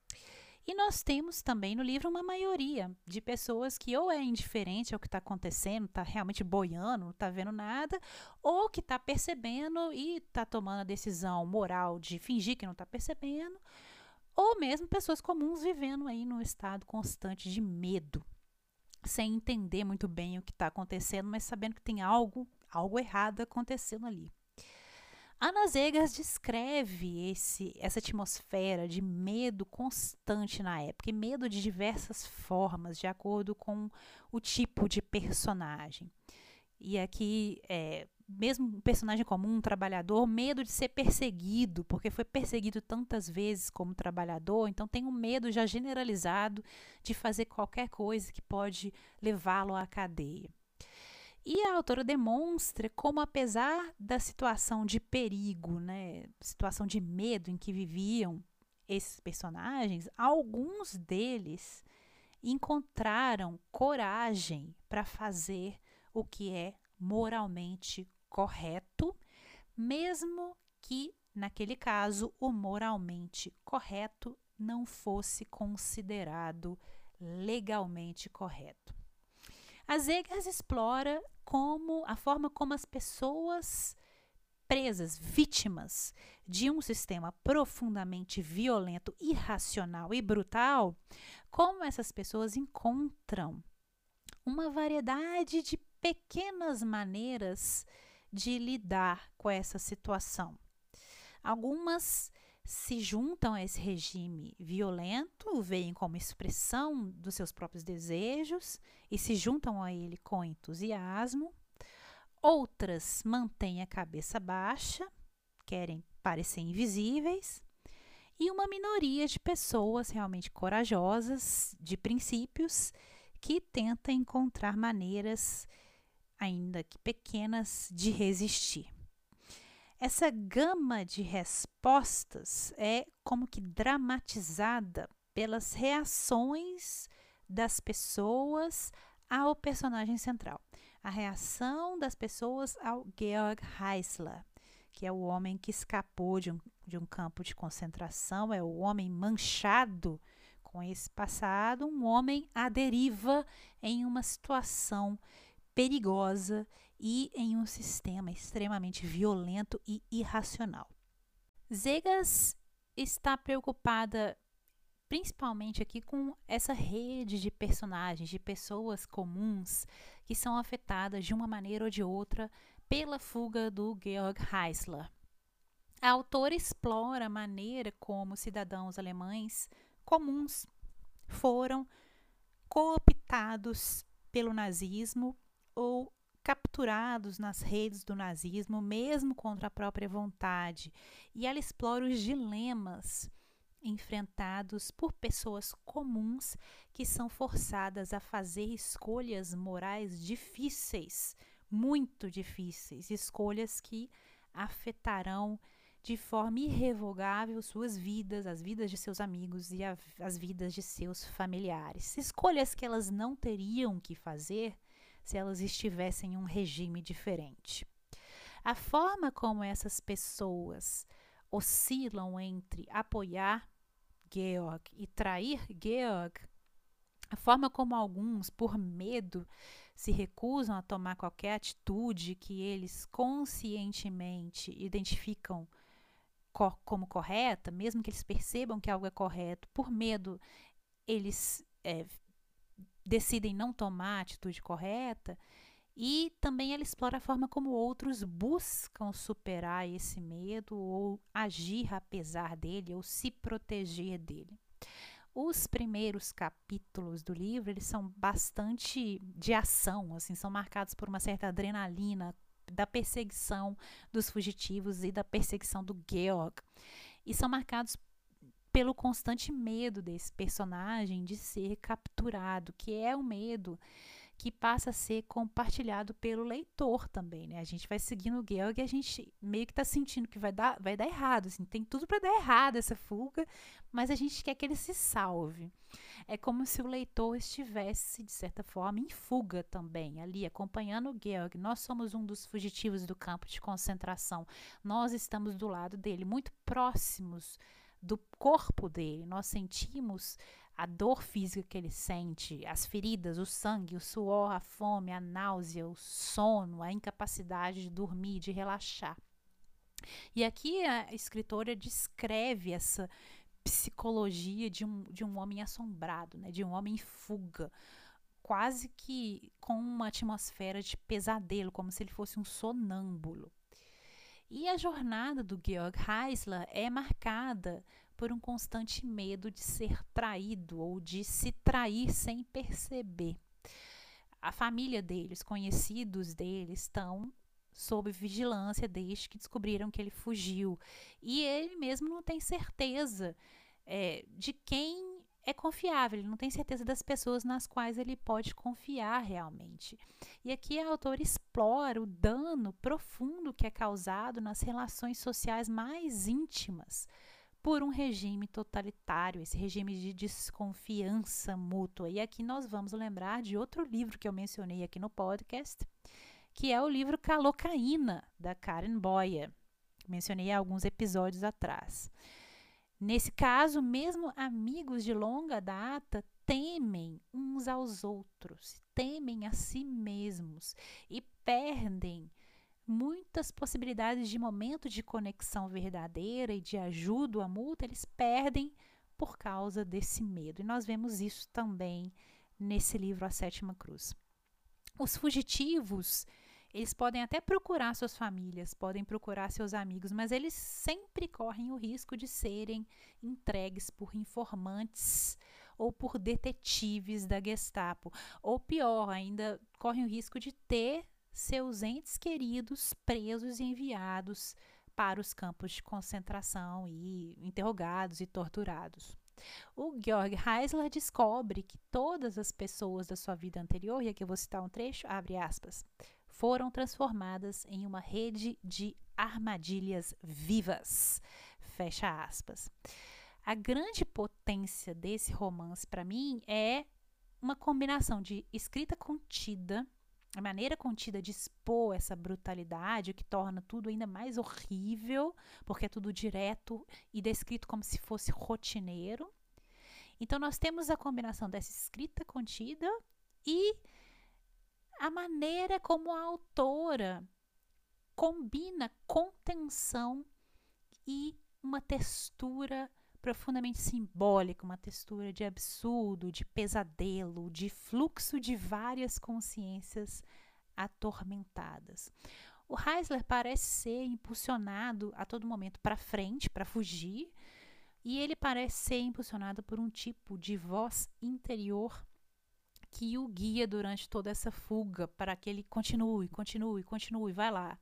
E nós temos também no livro uma maioria de pessoas que ou é indiferente ao que está acontecendo, está realmente boiando, não está vendo nada, ou que está percebendo e está tomando a decisão moral de fingir que não está percebendo, ou mesmo pessoas comuns vivendo aí num estado constante de medo, sem entender muito bem o que está acontecendo, mas sabendo que tem algo errado acontecendo ali. Ana Zegers descreve essa atmosfera de medo constante na época, e medo de diversas formas, de acordo com o tipo de personagem. E aqui, mesmo um personagem comum, um trabalhador, medo de ser perseguido, porque foi perseguido tantas vezes como trabalhador, então tem um medo já generalizado de fazer qualquer coisa que pode levá-lo à cadeia. E a autora demonstra como, apesar da situação de perigo, né, situação de medo em que viviam esses personagens, alguns deles encontraram coragem para fazer o que é moralmente correto, mesmo que, naquele caso, o moralmente correto não fosse considerado legalmente correto. A Zegers explora a forma como as pessoas presas, vítimas de um sistema profundamente violento, irracional e brutal, como essas pessoas encontram uma variedade de pequenas maneiras de lidar com essa situação. Algumas se juntam a esse regime violento, o veem como expressão dos seus próprios desejos e se juntam a ele com entusiasmo. Outras mantêm a cabeça baixa, querem parecer invisíveis. E uma minoria de pessoas realmente corajosas, de princípios, que tenta encontrar maneiras, ainda que pequenas, de resistir. Essa gama de respostas é como que dramatizada pelas reações das pessoas ao personagem central. A reação das pessoas ao Georg Heisler, que é o homem que escapou de um campo de concentração, é o homem manchado com esse passado, um homem à deriva em uma situação perigosa e em um sistema extremamente violento e irracional. Zegers está preocupada principalmente aqui com essa rede de personagens, de pessoas comuns que são afetadas de uma maneira ou de outra pela fuga do Georg Heisler. A autora explora a maneira como cidadãos alemães comuns foram cooptados pelo nazismo ou capturados nas redes do nazismo, mesmo contra a própria vontade. E ela explora os dilemas enfrentados por pessoas comuns que são forçadas a fazer escolhas morais difíceis, muito difíceis, escolhas que afetarão de forma irrevogável suas vidas, as vidas de seus amigos e as vidas de seus familiares. Escolhas que elas não teriam que fazer se elas estivessem em um regime diferente. A forma como essas pessoas oscilam entre apoiar Georg e trair Georg, a forma como alguns, por medo, se recusam a tomar qualquer atitude que eles conscientemente identificam como correta, mesmo que eles percebam que algo é correto, por medo, eles decidem não tomar a atitude correta. E também ela explora a forma como outros buscam superar esse medo ou agir apesar dele ou se proteger dele. Os primeiros capítulos do livro, eles são bastante de ação, assim, são marcados por uma certa adrenalina da perseguição dos fugitivos e da perseguição do Georg. E são marcados pelo constante medo desse personagem de ser capturado, que é um medo que passa a ser compartilhado pelo leitor também, né? A gente vai seguindo o Georg e a gente meio que tá sentindo que vai dar errado, assim, tem tudo para dar errado essa fuga, mas a gente quer que ele se salve. É como se o leitor estivesse, de certa forma, em fuga também, ali, acompanhando o Georg. Nós somos um dos fugitivos do campo de concentração. Nós estamos do lado dele, muito próximos do corpo dele. Nós sentimos a dor física que ele sente, as feridas, o sangue, o suor, a fome, a náusea, o sono, a incapacidade de dormir, de relaxar. E aqui a escritora descreve essa psicologia de um homem assombrado, né, de um homem em fuga, quase que com uma atmosfera de pesadelo, como se ele fosse um sonâmbulo. E a jornada do Georg Heisler é marcada por um constante medo de ser traído ou de se trair sem perceber. A família dele, os conhecidos dele, estão sob vigilância desde que descobriram que ele fugiu. E ele mesmo não tem certeza de quem é confiável, ele não tem certeza das pessoas nas quais ele pode confiar realmente. E aqui a autora explora o dano profundo que é causado nas relações sociais mais íntimas por um regime totalitário, esse regime de desconfiança mútua. E aqui nós vamos lembrar de outro livro que eu mencionei aqui no podcast, que é o livro Calocaína, da Karen Boyer. Mencionei há alguns episódios atrás. Nesse caso, mesmo amigos de longa data temem uns aos outros, temem a si mesmos e perdem muitas possibilidades de momento de conexão verdadeira e de ajuda mútua, eles perdem por causa desse medo. E nós vemos isso também nesse livro A Sétima Cruz. Os fugitivos, eles podem até procurar suas famílias, podem procurar seus amigos, mas eles sempre correm o risco de serem entregues por informantes ou por detetives da Gestapo. Ou pior, ainda correm o risco de ter seus entes queridos presos e enviados para os campos de concentração e interrogados e torturados. O Georg Heisler descobre que todas as pessoas da sua vida anterior, e aqui eu vou citar um trecho, abre aspas, foram transformadas em uma rede de armadilhas vivas, fecha aspas. A grande potência desse romance, para mim, é uma combinação de escrita contida, a maneira contida de expor essa brutalidade, o que torna tudo ainda mais horrível, porque é tudo direto e descrito como se fosse rotineiro. Então, nós temos a combinação dessa escrita contida e a maneira como a autora combina contenção e uma textura profundamente simbólica, uma textura de absurdo, de pesadelo, de fluxo de várias consciências atormentadas. O Heisler parece ser impulsionado a todo momento para frente, para fugir, e ele parece ser impulsionado por um tipo de voz interior que o guia durante toda essa fuga para que ele continue, vai lá.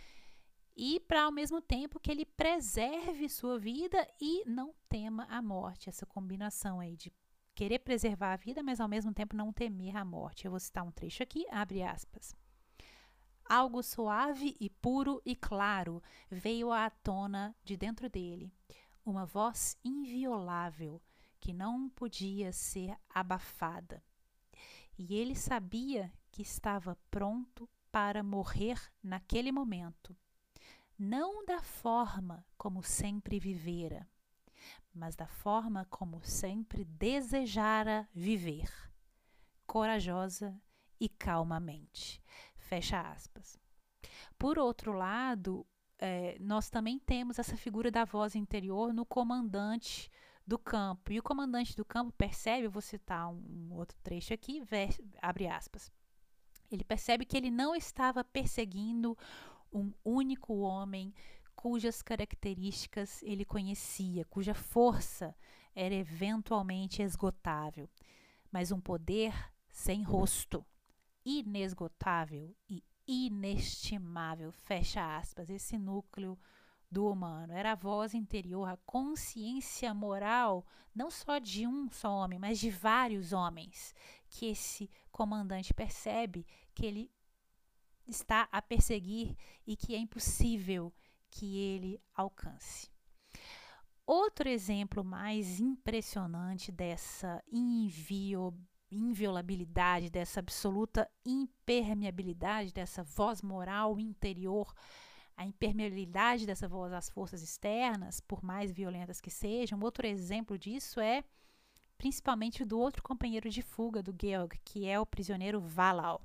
E para, ao mesmo tempo, que ele preserve sua vida e não tema a morte. Essa combinação aí de querer preservar a vida, mas ao mesmo tempo não temer a morte. Eu vou citar um trecho aqui, abre aspas. Algo suave e puro e claro veio à tona de dentro dele. Uma voz inviolável que não podia ser abafada. E ele sabia que estava pronto para morrer naquele momento. Não da forma como sempre vivera, mas da forma como sempre desejara viver, corajosa e calmamente. Fecha aspas. Por outro lado, nós também temos essa figura da voz interior no comandante do campo. E o comandante do campo percebe, eu vou citar um outro trecho aqui, abre aspas. Ele percebe que ele não estava perseguindo um único homem cujas características ele conhecia, cuja força era eventualmente esgotável, mas um poder sem rosto, inesgotável e inestimável, fecha aspas, esse núcleo do humano. Era a voz interior, a consciência moral, não só de um só homem, mas de vários homens, que esse comandante percebe que ele está a perseguir e que é impossível que ele alcance. Outro exemplo mais impressionante dessa inviolabilidade, dessa absoluta impermeabilidade dessa voz moral interior, a impermeabilidade dessa voz às forças externas, por mais violentas que sejam. Outro exemplo disso é principalmente do outro companheiro de fuga do Georg, que é o prisioneiro Wallau.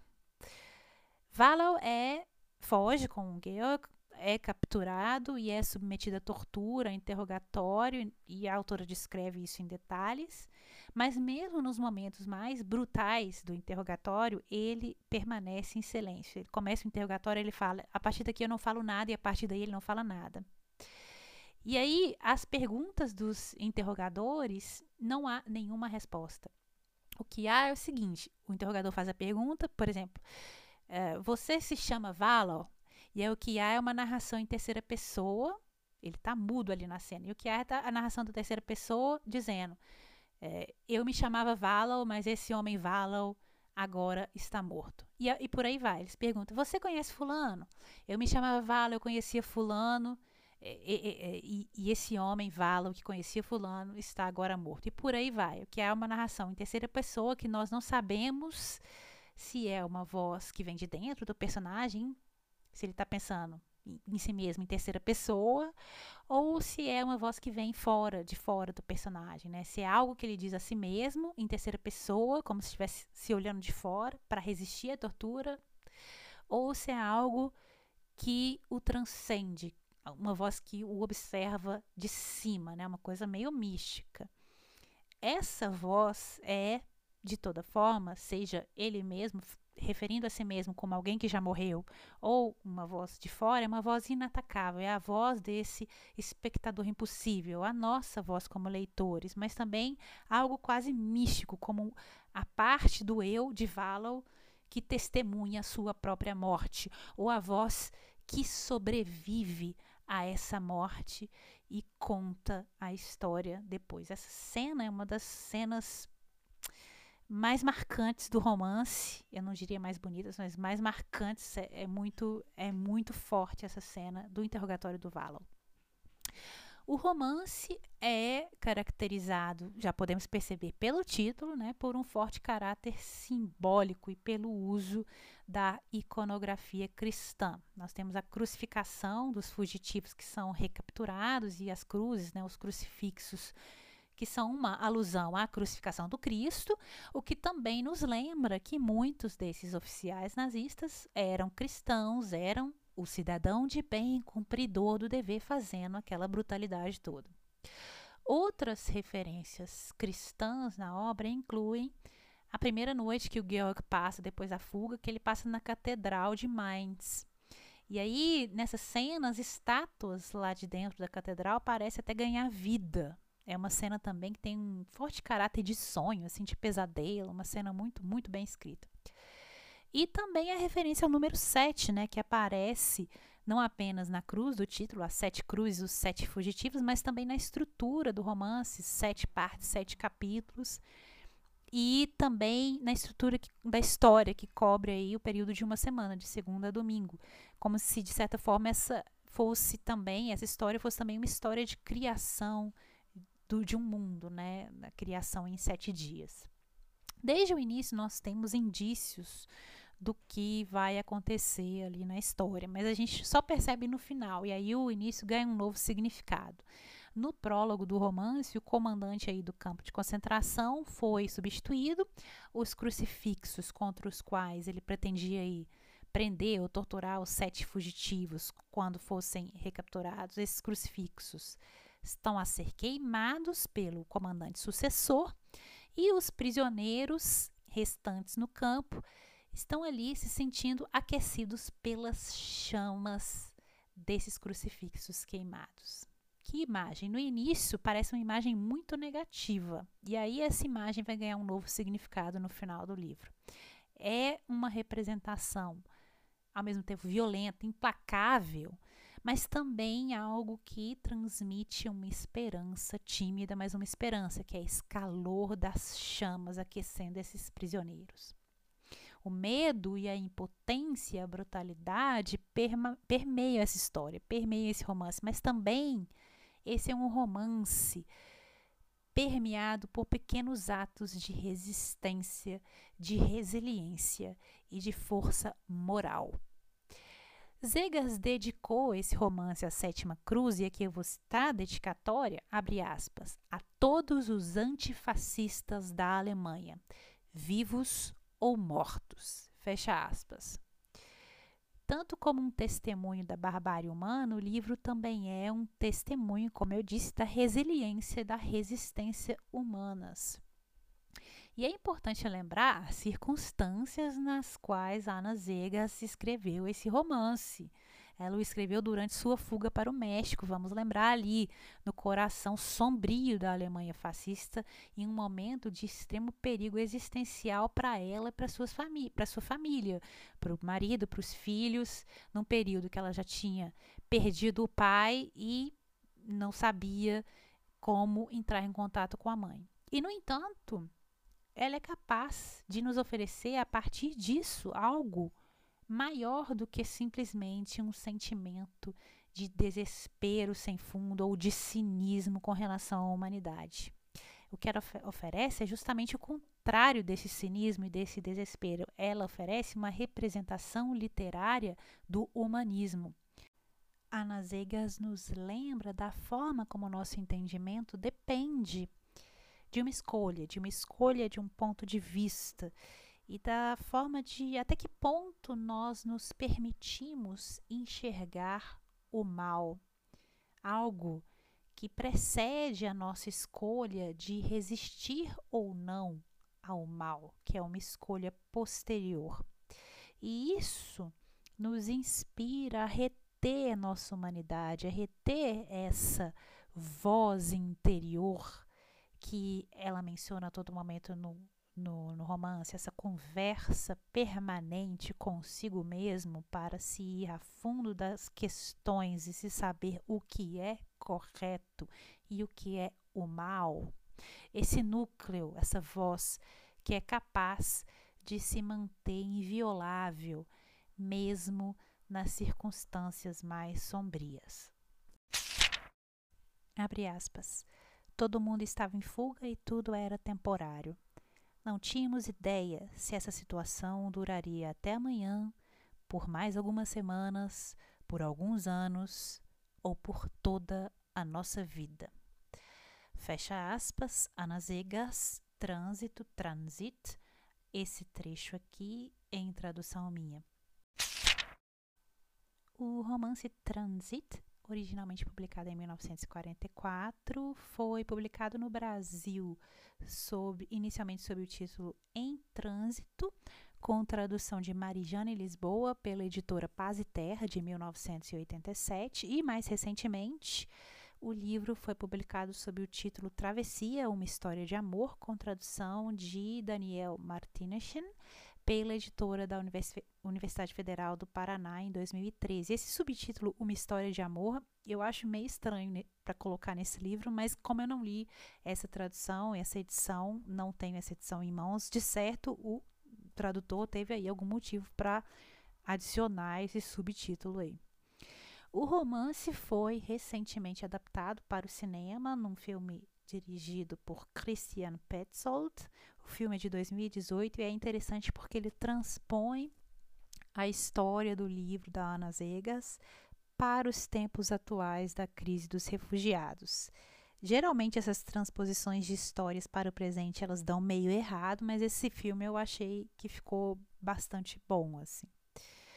Wallau foge com o Georg, é capturado e é submetido a tortura, a interrogatório, e a autora descreve isso em detalhes, mas mesmo nos momentos mais brutais do interrogatório, ele permanece em silêncio. Ele começa o interrogatório, ele fala, a partir daqui eu não falo nada, e a partir daí ele não fala nada. E aí, as perguntas dos interrogadores, não há nenhuma resposta. O que há é o seguinte, o interrogador faz a pergunta, por exemplo, você se chama Wallau? E aí o que há é uma narração em terceira pessoa, ele está mudo ali na cena, e o que há é a narração da terceira pessoa dizendo, eu me chamava Wallau, mas esse homem Wallau agora está morto. E por aí vai, eles perguntam, você conhece fulano? Eu me chamava Wallau, eu conhecia fulano, e esse homem Wallau que conhecia fulano está agora morto. E por aí vai, o que é uma narração em terceira pessoa que nós não sabemos se é uma voz que vem de dentro do personagem, se ele está pensando em si mesmo em terceira pessoa, ou se é uma voz que vem de fora do personagem, né? Se é algo que ele diz a si mesmo em terceira pessoa, como se estivesse se olhando de fora para resistir à tortura, ou se é algo que o transcende, uma voz que o observa de cima, né? Uma coisa meio mística. Essa voz é, de toda forma, seja ele mesmo referindo a si mesmo como alguém que já morreu, ou uma voz de fora, é uma voz inatacável, é a voz desse espectador impossível, a nossa voz como leitores, mas também algo quase místico, como a parte do eu de Wallau que testemunha a sua própria morte, ou a voz que sobrevive a essa morte e conta a história depois. Essa cena é uma das cenas mais marcantes do romance, eu não diria mais bonitas, mas mais marcantes, é muito forte essa cena do interrogatório do Wallau. O romance é caracterizado, já podemos perceber pelo título, né, por um forte caráter simbólico e pelo uso da iconografia cristã. Nós temos a crucificação dos fugitivos que são recapturados e as cruzes, né, os crucifixos, que são uma alusão à crucificação do Cristo, o que também nos lembra que muitos desses oficiais nazistas eram cristãos, eram o cidadão de bem, cumpridor do dever, fazendo aquela brutalidade toda. Outras referências cristãs na obra incluem a primeira noite que o Georg passa depois da fuga, que ele passa na Catedral de Mainz. E aí, nessas cenas, estátuas lá de dentro da catedral parecem até ganhar vida. É uma cena também que tem um forte caráter de sonho, assim, de pesadelo, uma cena muito, muito bem escrita. E também a referência ao número 7, né, que aparece não apenas na cruz do título, as 7 cruzes, os 7 fugitivos, mas também na estrutura do romance, 7 partes, 7 capítulos, e também na estrutura da história, que cobre aí o período de uma semana, de segunda a domingo, como se, de certa forma, essa história fosse também uma história de criação de um mundo, né, na criação em 7 dias. Desde o início nós temos indícios do que vai acontecer ali na história, mas a gente só percebe no final, e aí o início ganha um novo significado. No prólogo do romance, o comandante aí do campo de concentração foi substituído, os crucifixos contra os quais ele pretendia aí prender ou torturar os 7 fugitivos quando fossem recapturados. Esses crucifixos estão a ser queimados pelo comandante sucessor e os prisioneiros restantes no campo estão ali se sentindo aquecidos pelas chamas desses crucifixos queimados. Que imagem! No início parece uma imagem muito negativa, e aí essa imagem vai ganhar um novo significado no final do livro. É uma representação, ao mesmo tempo violenta, implacável, mas também algo que transmite uma esperança tímida, mas uma esperança, que é esse calor das chamas aquecendo esses prisioneiros. O medo e a impotência, a brutalidade permeiam essa história, permeiam esse romance, mas também esse é um romance permeado por pequenos atos de resistência, de resiliência e de força moral. Zegas dedicou esse romance à Sétima Cruz, e aqui eu vou citar a dedicatória, abre aspas, a todos os antifascistas da Alemanha, vivos ou mortos, fecha aspas. Tanto como um testemunho da barbárie humana, o livro também é um testemunho, como eu disse, da resiliência e da resistência humanas. E é importante lembrar as circunstâncias nas quais Ana Zegas escreveu esse romance. Ela o escreveu durante sua fuga para o México, vamos lembrar ali, no coração sombrio da Alemanha fascista, em um momento de extremo perigo existencial para ela e para sua família, para o marido, para os filhos, num período que ela já tinha perdido o pai e não sabia como entrar em contato com a mãe. E, no entanto, ela é capaz de nos oferecer, a partir disso, algo maior do que simplesmente um sentimento de desespero sem fundo ou de cinismo com relação à humanidade. O que ela oferece é justamente o contrário desse cinismo e desse desespero. Ela oferece uma representação literária do humanismo. Ana Zegas nos lembra da forma como o nosso entendimento depende de uma escolha de um ponto de vista, e da forma de até que ponto nós nos permitimos enxergar o mal, algo que precede a nossa escolha de resistir ou não ao mal, que é uma escolha posterior. E isso nos inspira a reter nossa humanidade, a reter essa voz interior que ela menciona a todo momento no romance, essa conversa permanente consigo mesmo para se ir a fundo das questões e se saber o que é correto e o que é o mal. Esse núcleo, essa voz que é capaz de se manter inviolável, mesmo nas circunstâncias mais sombrias. Abre aspas. Todo mundo estava em fuga e tudo era temporário. Não tínhamos ideia se essa situação duraria até amanhã, por mais algumas semanas, por alguns anos ou por toda a nossa vida. Fecha aspas, Ana Zegas, Trânsito, Transit. Esse trecho aqui é em tradução minha. O romance Transit, originalmente publicado em 1944, foi publicado no Brasil inicialmente sob o título Em Trânsito, com tradução de Marijane Lisboa pela editora Paz e Terra, de 1987, e mais recentemente o livro foi publicado sob o título Travessia, uma história de amor, com tradução de Daniel Martinchen, pela editora da Universidade Federal do Paraná em 2013. Esse subtítulo, Uma História de Amor, eu acho meio estranho para colocar nesse livro, mas como eu não li essa tradução, essa edição, não tenho essa edição em mãos, de certo o tradutor teve aí algum motivo para adicionar esse subtítulo aí. O romance foi recentemente adaptado para o cinema num filme dirigido por Christian Petzold. O filme é de 2018 e é interessante porque ele transpõe a história do livro da Ana Zegas para os tempos atuais da crise dos refugiados. Geralmente essas transposições de histórias para o presente elas dão meio errado, mas esse filme eu achei que ficou bastante bom, assim.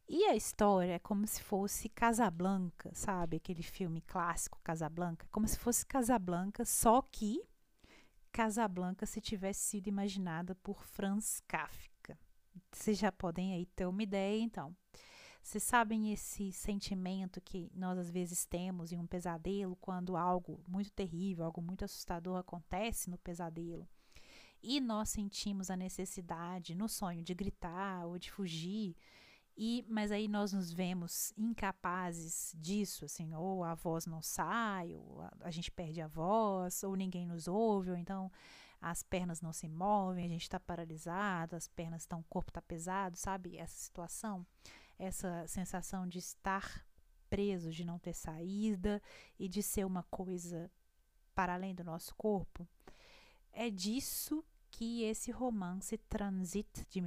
E a história é como se fosse Casablanca, sabe? Aquele filme clássico Casablanca. Como se fosse Casablanca, só que Casablanca se tivesse sido imaginada por Franz Kafka. Vocês já podem aí ter uma ideia, então. Vocês sabem esse sentimento que nós às vezes temos em um pesadelo quando algo muito terrível, algo muito assustador acontece no pesadelo e nós sentimos a necessidade no sonho de gritar ou de fugir, mas aí nós nos vemos incapazes disso, assim, ou a voz não sai, ou a gente perde a voz, ou ninguém nos ouve, ou então as pernas não se movem, a gente está paralisado, as pernas estão, o corpo está pesado, sabe? Essa situação, essa sensação de estar preso, de não ter saída e de ser uma coisa para além do nosso corpo. É disso que esse romance Transit, de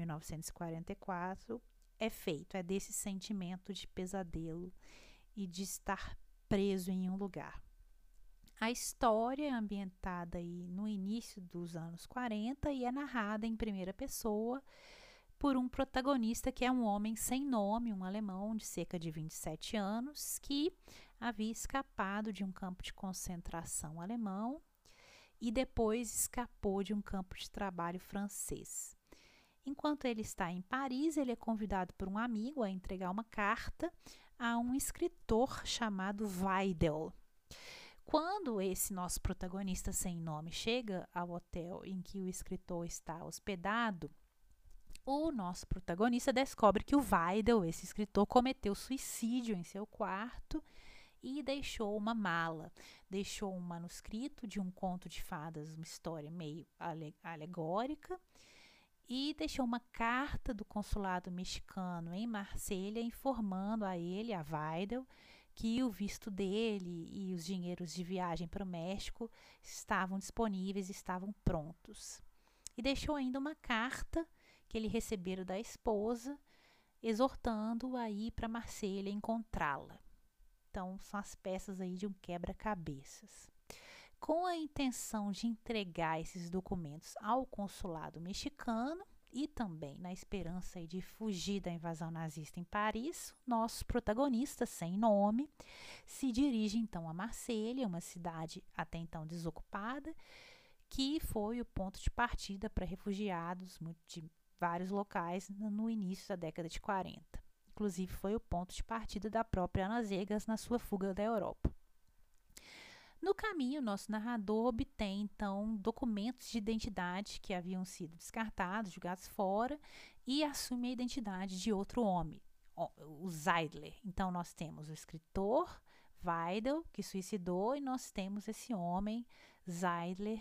1944, é feito. É desse sentimento de pesadelo e de estar preso em um lugar. A história é ambientada aí no início dos anos 40 e é narrada em primeira pessoa por um protagonista que é um homem sem nome, um alemão de cerca de 27 anos, que havia escapado de um campo de concentração alemão e depois escapou de um campo de trabalho francês. Enquanto ele está em Paris, ele é convidado por um amigo a entregar uma carta a um escritor chamado Weidel. Quando esse nosso protagonista sem nome chega ao hotel em que o escritor está hospedado, o nosso protagonista descobre que o Weidel, esse escritor, cometeu suicídio em seu quarto e deixou uma mala, deixou um manuscrito de um conto de fadas, uma história meio alegórica, e deixou uma carta do consulado mexicano em Marselha informando a ele, a Weidel, que o visto dele e os dinheiros de viagem para o México estavam disponíveis, estavam prontos. E deixou ainda uma carta que ele recebera da esposa, exortando-o a ir para Marselha encontrá-la. Então, são as peças aí de um quebra-cabeças. Com a intenção de entregar esses documentos ao consulado mexicano e também na esperança de fugir da invasão nazista em Paris, nosso protagonista, sem nome, se dirige então a Marselha, uma cidade até então desocupada, que foi o ponto de partida para refugiados de vários locais no início da década de 40. Inclusive, foi o ponto de partida da própria Ana Zegas na sua fuga da Europa. No caminho, nosso narrador obtém, então, documentos de identidade que haviam sido descartados, jogados fora, e assume a identidade de outro homem, o Zeidler. Então, nós temos o escritor Weidel, que suicidou, e nós temos esse homem, Zeidler,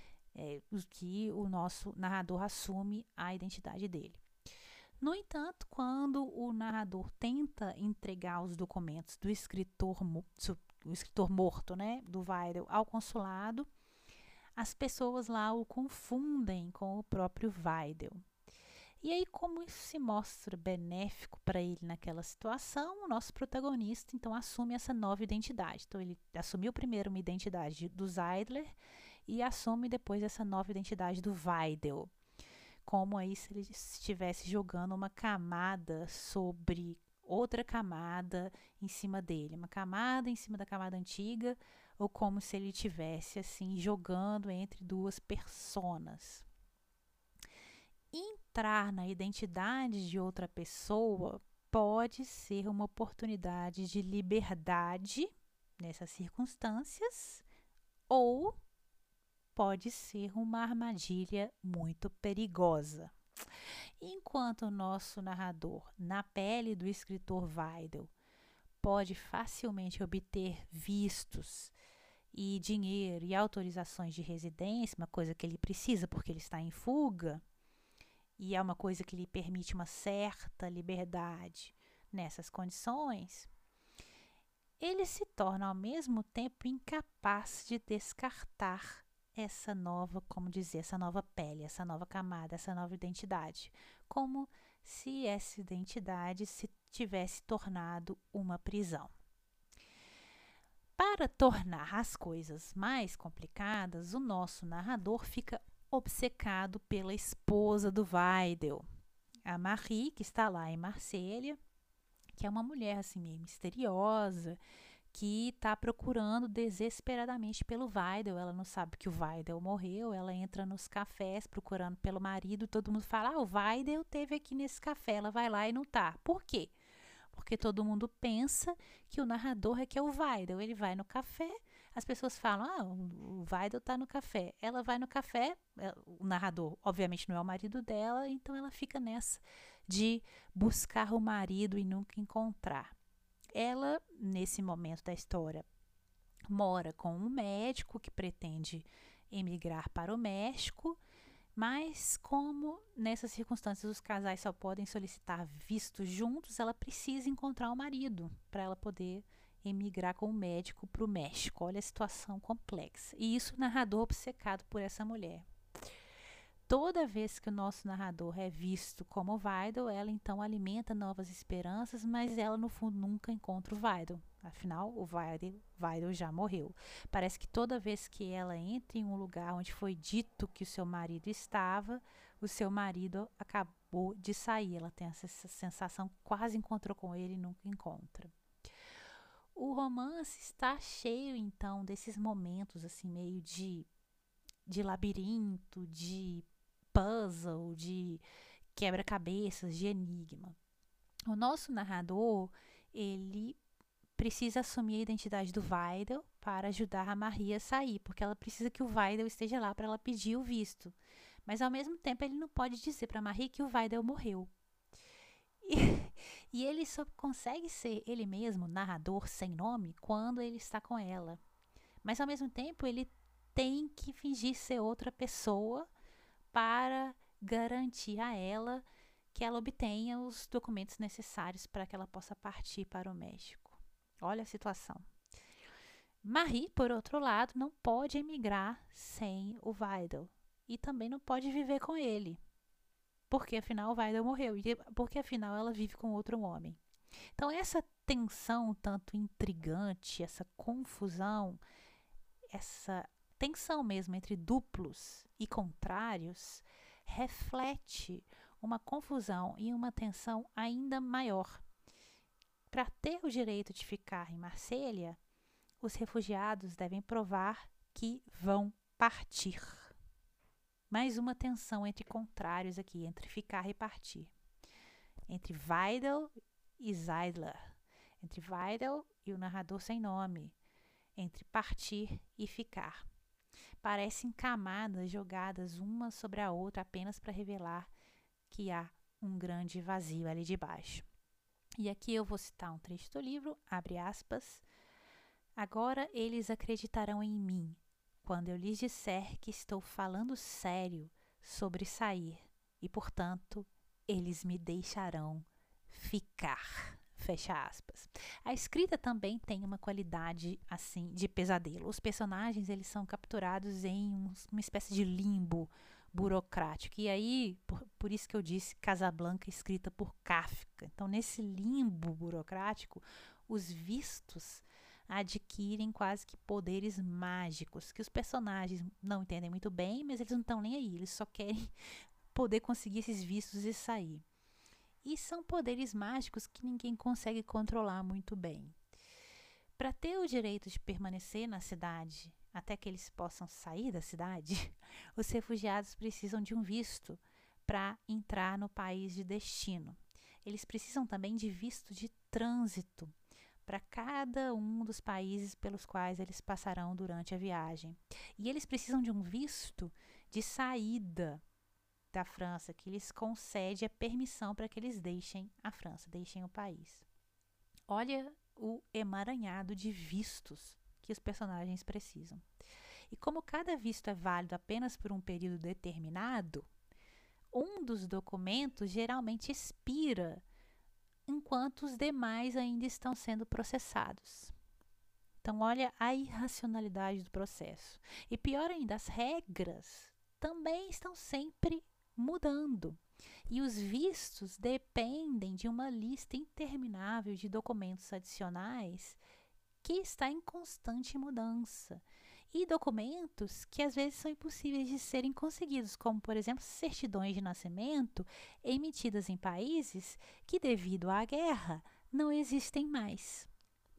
que o nosso narrador assume a identidade dele. No entanto, quando o narrador tenta entregar os documentos do escritor morto, né, do Weidel, ao consulado, as pessoas lá o confundem com o próprio Weidel. E aí, como isso se mostra benéfico para ele naquela situação, o nosso protagonista, então, assume essa nova identidade. Então, ele assumiu primeiro uma identidade do Zeidler e assume depois essa nova identidade do Weidel. Como aí se ele estivesse jogando uma camada sobre outra camada em cima dele, uma camada em cima da camada antiga, ou como se ele estivesse assim jogando entre duas personas. Entrar na identidade de outra pessoa pode ser uma oportunidade de liberdade nessas circunstâncias, ou pode ser uma armadilha muito perigosa. Enquanto o nosso narrador, na pele do escritor Weidel, pode facilmente obter vistos e dinheiro e autorizações de residência, uma coisa que ele precisa porque ele está em fuga, e é uma coisa que lhe permite uma certa liberdade nessas condições, ele se torna ao mesmo tempo incapaz de descartar essa nova, como dizer, essa nova pele, essa nova camada, essa nova identidade, como se essa identidade se tivesse tornado uma prisão. Para tornar as coisas mais complicadas, o nosso narrador fica obcecado pela esposa do Weidel, a Marie, que está lá em Marselha, que é uma mulher assim meio misteriosa, que está procurando desesperadamente pelo Weidel. Ela não sabe que o Weidel morreu, ela entra nos cafés procurando pelo marido, todo mundo fala, o Weidel teve aqui nesse café, ela vai lá e não tá. Por quê? Porque todo mundo pensa que o narrador é que é o Weidel. Ele vai no café, as pessoas falam, o Weidel tá no café. Ela vai no café, o narrador obviamente não é o marido dela, então ela fica nessa de buscar o marido e nunca encontrar. Ela, nesse momento da história, mora com um médico que pretende emigrar para o México, mas como nessas circunstâncias os casais só podem solicitar visto juntos, ela precisa encontrar o marido para ela poder emigrar com o médico para o México. Olha a situação complexa. E isso o narrador obcecado por essa mulher. Toda vez que o nosso narrador é visto como Weidel, ela então alimenta novas esperanças, mas ela no fundo nunca encontra o Weidel. Afinal, o Weidel já morreu. Parece que toda vez que ela entra em um lugar onde foi dito que o seu marido estava, o seu marido acabou de sair. Ela tem essa sensação, quase encontrou com ele e nunca encontra. O romance está cheio, então, desses momentos assim meio de labirinto, de puzzle, de quebra-cabeças, de enigma. O nosso narrador, ele precisa assumir a identidade do Weidel para ajudar a Marie a sair, porque ela precisa que o Weidel esteja lá para ela pedir o visto. Mas, ao mesmo tempo, ele não pode dizer para Marie que o Weidel morreu. E ele só consegue ser ele mesmo, narrador sem nome, quando ele está com ela. Mas, ao mesmo tempo, ele tem que fingir ser outra pessoa para garantir a ela que ela obtenha os documentos necessários para que ela possa partir para o México. Olha a situação. Marie, por outro lado, não pode emigrar sem o Weidel e também não pode viver com ele, porque afinal o Weidel morreu e porque afinal ela vive com outro homem. Então essa tensão tanto intrigante, essa confusão, essa tensão mesmo entre duplos e contrários reflete uma confusão e uma tensão ainda maior. Para ter o direito de ficar em Marselha, os refugiados devem provar que vão partir. Mais uma tensão entre contrários aqui, entre ficar e partir. Entre Weidel e Zeidler. Entre Weidel e o narrador sem nome. Entre partir e ficar. Parecem camadas jogadas uma sobre a outra apenas para revelar que há um grande vazio ali debaixo. E aqui eu vou citar um trecho do livro, abre aspas. Agora eles acreditarão em mim, quando eu lhes disser que estou falando sério sobre sair, e, portanto, eles me deixarão ficar. Fecha aspas. A escrita também tem uma qualidade assim de pesadelo. Os personagens eles são capturados em uma espécie de limbo burocrático. E aí, por isso que eu disse Casablanca escrita por Kafka. Então, nesse limbo burocrático, os vistos adquirem quase que poderes mágicos, que os personagens não entendem muito bem, mas eles não estão nem aí. Eles só querem poder conseguir esses vistos e sair. E são poderes mágicos que ninguém consegue controlar muito bem. Para ter o direito de permanecer na cidade até que eles possam sair da cidade, os refugiados precisam de um visto para entrar no país de destino. Eles precisam também de visto de trânsito para cada um dos países pelos quais eles passarão durante a viagem. E eles precisam de um visto de saída da França, que lhes concede a permissão para que eles deixem a França, deixem o país. Olha o emaranhado de vistos que os personagens precisam. E como cada visto é válido apenas por um período determinado, um dos documentos geralmente expira enquanto os demais ainda estão sendo processados. Então, olha a irracionalidade do processo. E pior ainda, as regras também estão sempre mudando. E os vistos dependem de uma lista interminável de documentos adicionais que está em constante mudança. E documentos que às vezes são impossíveis de serem conseguidos, como, por exemplo, certidões de nascimento emitidas em países que, devido à guerra, não existem mais.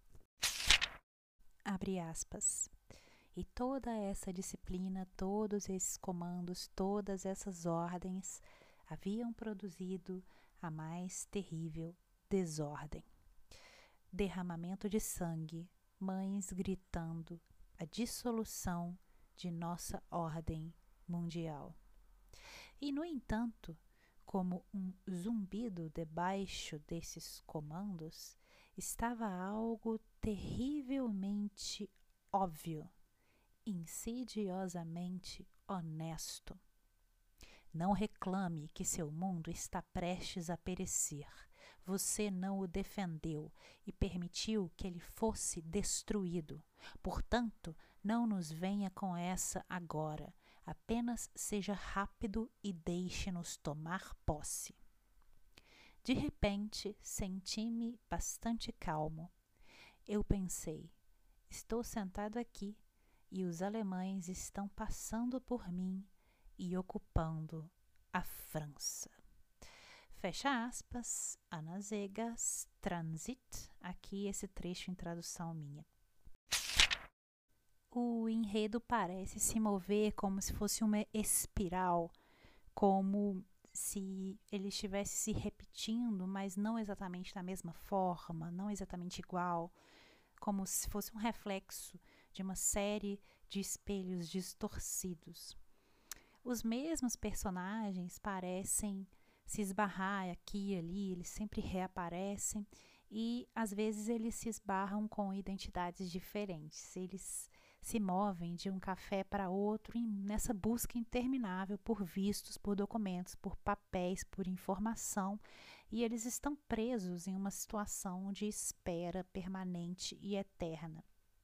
Abre aspas. E toda essa disciplina, todos esses comandos, todas essas ordens haviam produzido a mais terrível desordem. Derramamento de sangue, mães gritando, a dissolução de nossa ordem mundial. E, no entanto, como um zumbido debaixo desses comandos, estava algo terrivelmente óbvio, insidiosamente honesto. Não reclame que seu mundo está prestes a perecer. Você não o defendeu e permitiu que ele fosse destruído. Portanto, não nos venha com essa agora. Apenas seja rápido e deixe-nos tomar posse. De repente, senti-me bastante calmo. Eu pensei, estou sentado aqui e os alemães estão passando por mim e ocupando a França. Fecha aspas, Ana Zegas, Transit, aqui esse trecho em tradução minha. O enredo parece se mover como se fosse uma espiral, como se ele estivesse se repetindo, mas não exatamente da mesma forma, não exatamente igual, como se fosse um reflexo de uma série de espelhos distorcidos. Os mesmos personagens parecem se esbarrar aqui e ali, eles sempre reaparecem e às vezes eles se esbarram com identidades diferentes. Eles se movem de um café para outro nessa busca interminável por vistos, por documentos, por papéis, por informação, e eles estão presos em uma situação de espera permanente e eterna.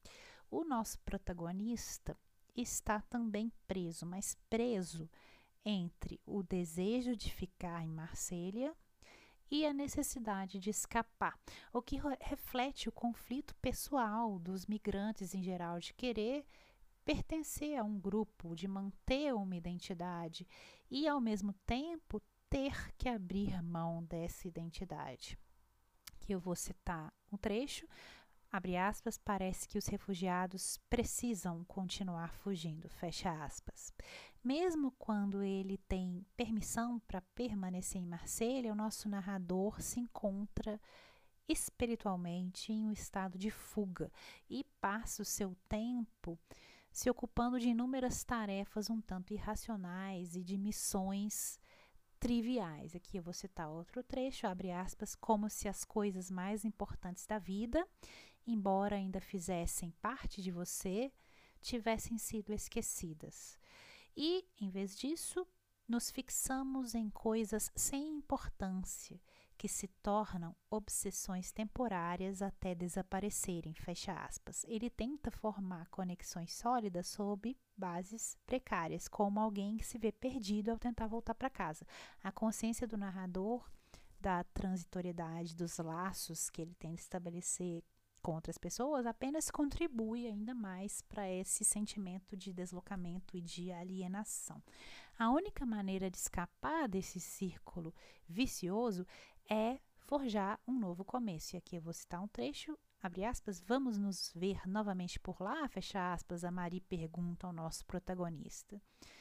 O nosso protagonista está também preso, mas preso entre o desejo de ficar em Marselha e a necessidade de escapar, o que reflete o conflito pessoal dos migrantes em geral, de querer pertencer a um grupo, de manter uma identidade e, ao mesmo tempo, ter que abrir mão dessa identidade. Que eu vou citar um trecho. Abre aspas, parece que os refugiados precisam continuar fugindo, fecha aspas. Mesmo quando ele tem permissão para permanecer em Marselha, o nosso narrador se encontra espiritualmente em um estado de fuga e passa o seu tempo se ocupando de inúmeras tarefas um tanto irracionais e de missões triviais. Aqui eu vou citar outro trecho, abre aspas, como se as coisas mais importantes da vida, embora ainda fizessem parte de você, tivessem sido esquecidas. E, em vez disso, nos fixamos em coisas sem importância, que se tornam obsessões temporárias até desaparecerem, fecha aspas. Ele tenta formar conexões sólidas sob bases precárias, como alguém que se vê perdido ao tentar voltar para casa. A consciência do narrador da transitoriedade dos laços que ele tenta estabelecer com outras pessoas apenas contribui ainda mais para esse sentimento de deslocamento e de alienação. A única maneira de escapar desse círculo vicioso é forjar um novo começo. E aqui eu vou citar um trecho, abre aspas, vamos nos ver novamente por lá, fecha aspas, a Marie pergunta ao nosso protagonista.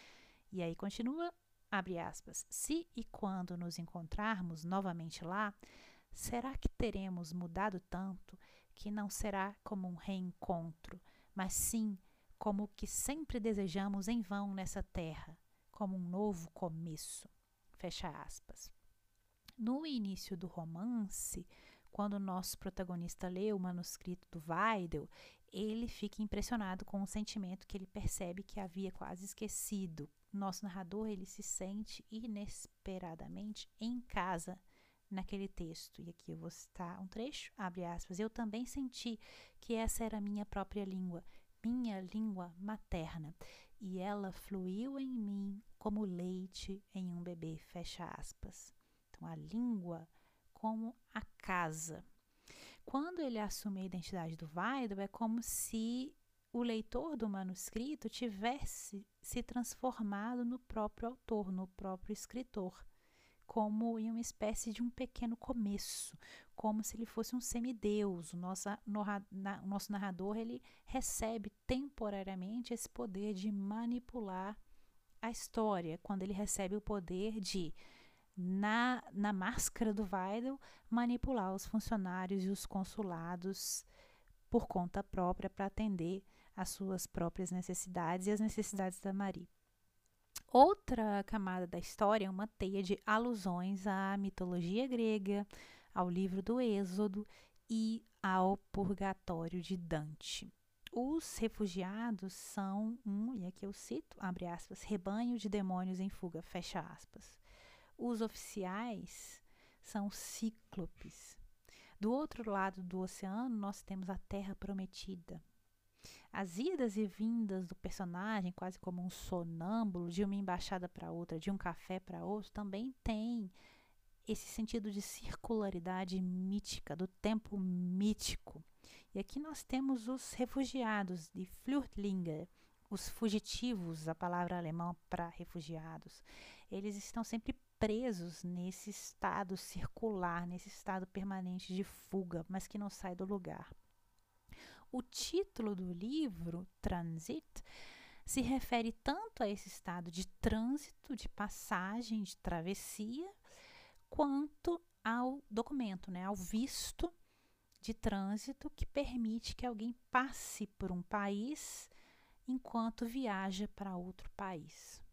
E aí continua, abre aspas, se e quando nos encontrarmos novamente lá, será que teremos mudado tanto que não será como um reencontro, mas sim como o que sempre desejamos em vão nessa terra, como um novo começo, fecha aspas. No início do romance, quando o nosso protagonista lê o manuscrito do Weidel, ele fica impressionado com o sentimento que ele percebe que havia quase esquecido. Nosso narrador, ele se sente inesperadamente em casa naquele texto. E aqui eu vou citar um trecho, abre aspas, eu também senti que essa era a minha própria língua, minha língua materna, e ela fluiu em mim como leite em um bebê, fecha aspas. Então, a língua como a casa. Quando ele assume a identidade do Weidel, é como se o leitor do manuscrito tivesse se transformado no próprio autor, no próprio escritor, como em uma espécie de um pequeno começo, como se ele fosse um semideus. O nosso narrador, ele recebe temporariamente esse poder de manipular a história, quando ele recebe o poder de, na máscara do Weidel, manipular os funcionários e os consulados por conta própria para atender às suas próprias necessidades e as necessidades da Marie. Outra camada da história é uma teia de alusões à mitologia grega, ao livro do Êxodo e ao purgatório de Dante. Os refugiados são e aqui eu cito, abre aspas, rebanho de demônios em fuga, fecha aspas. Os oficiais são cíclopes. Do outro lado do oceano, nós temos a Terra Prometida. As idas e vindas do personagem, quase como um sonâmbulo, de uma embaixada para outra, de um café para outro, também tem esse sentido de circularidade mítica, do tempo mítico. E aqui nós temos os refugiados de Flüchtlinge, os fugitivos, a palavra alemã para refugiados. Eles estão sempre presos nesse estado circular, nesse estado permanente de fuga, mas que não sai do lugar. O título do livro, Transit, se refere tanto a esse estado de trânsito, de passagem, de travessia, quanto ao documento, né, ao visto de trânsito que permite que alguém passe por um país enquanto viaja para outro país.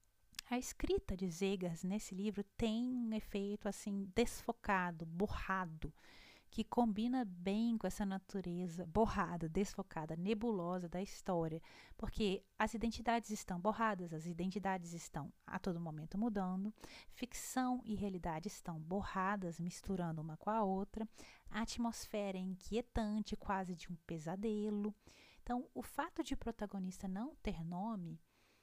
A escrita de Zegers nesse livro tem um efeito assim desfocado, borrado, que combina bem com essa natureza borrada, desfocada, nebulosa da história, porque as identidades estão borradas, as identidades estão a todo momento mudando, ficção e realidade estão borradas, misturando uma com a outra, a atmosfera é inquietante, quase de um pesadelo. Então, o fato de o protagonista não ter nome,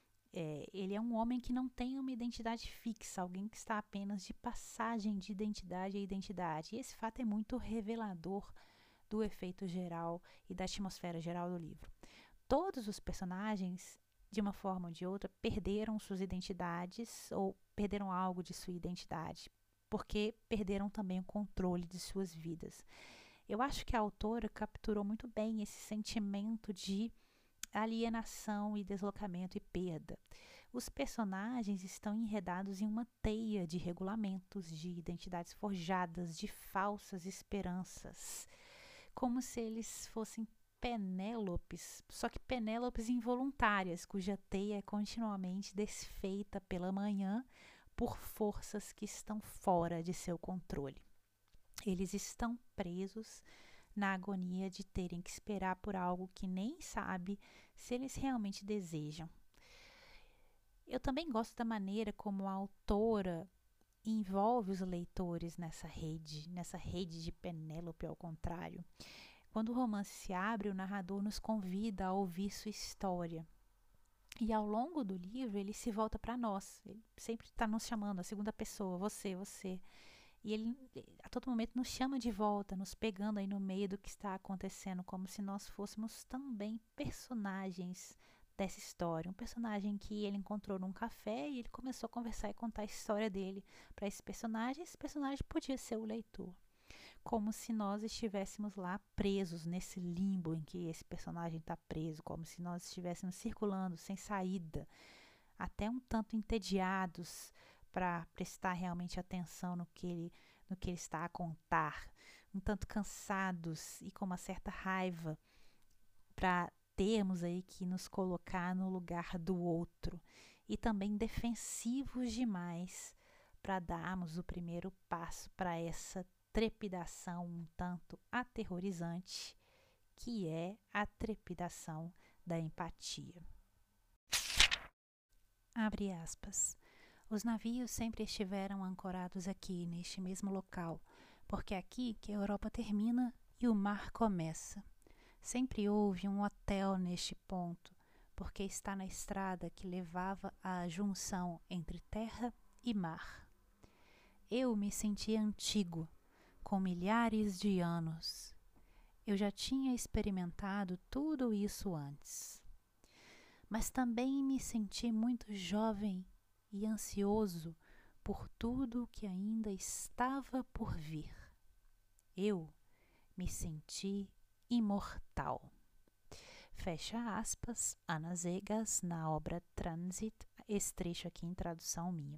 ele é um homem que não tem uma identidade fixa, alguém que está apenas de passagem de identidade a identidade. E esse fato é muito revelador do efeito geral e da atmosfera geral do livro. Todos os personagens, de uma forma ou de outra, perderam suas identidades ou perderam algo de sua identidade, porque perderam também o controle de suas vidas. Eu acho que a autora capturou muito bem esse sentimento de alienação e deslocamento e perda. Os personagens estão enredados em uma teia de regulamentos, de identidades forjadas, de falsas esperanças, como se eles fossem Penélopes, só que Penélopes involuntárias, cuja teia é continuamente desfeita pela manhã por forças que estão fora de seu controle. Eles estão presos na agonia de terem que esperar por algo que nem sabe se eles realmente desejam. Eu também gosto da maneira como a autora envolve os leitores nessa rede de Penélope ao contrário. Quando o romance se abre, o narrador nos convida a ouvir sua história. E ao longo do livro, ele se volta para nós. Ele sempre está nos chamando, a segunda pessoa, você. E ele, a todo momento, nos chama de volta, nos pegando aí no meio do que está acontecendo, como se nós fôssemos também personagens dessa história. Um personagem que ele encontrou num café e ele começou a conversar e contar a história dele para esse personagem. Esse personagem podia ser o leitor. Como se nós estivéssemos lá presos nesse limbo em que esse personagem está preso, como se nós estivéssemos circulando sem saída, até um tanto entediados para prestar realmente atenção no que ele está a contar, um tanto cansados e com uma certa raiva para termos aí que nos colocar no lugar do outro e também defensivos demais para darmos o primeiro passo para essa trepidação um tanto aterrorizante, que é a trepidação da empatia. Abre aspas. Os navios sempre estiveram ancorados aqui, neste mesmo local, porque é aqui que a Europa termina e o mar começa. Sempre houve um hotel neste ponto, porque está na estrada que levava à junção entre terra e mar. Eu me sentia antigo, com milhares de anos. Eu já tinha experimentado tudo isso antes. Mas também me senti muito jovem e ansioso por tudo que ainda estava por vir. Eu me senti imortal. Fecha aspas, Ana Zegas, na obra Transit, esse trecho aqui em tradução minha.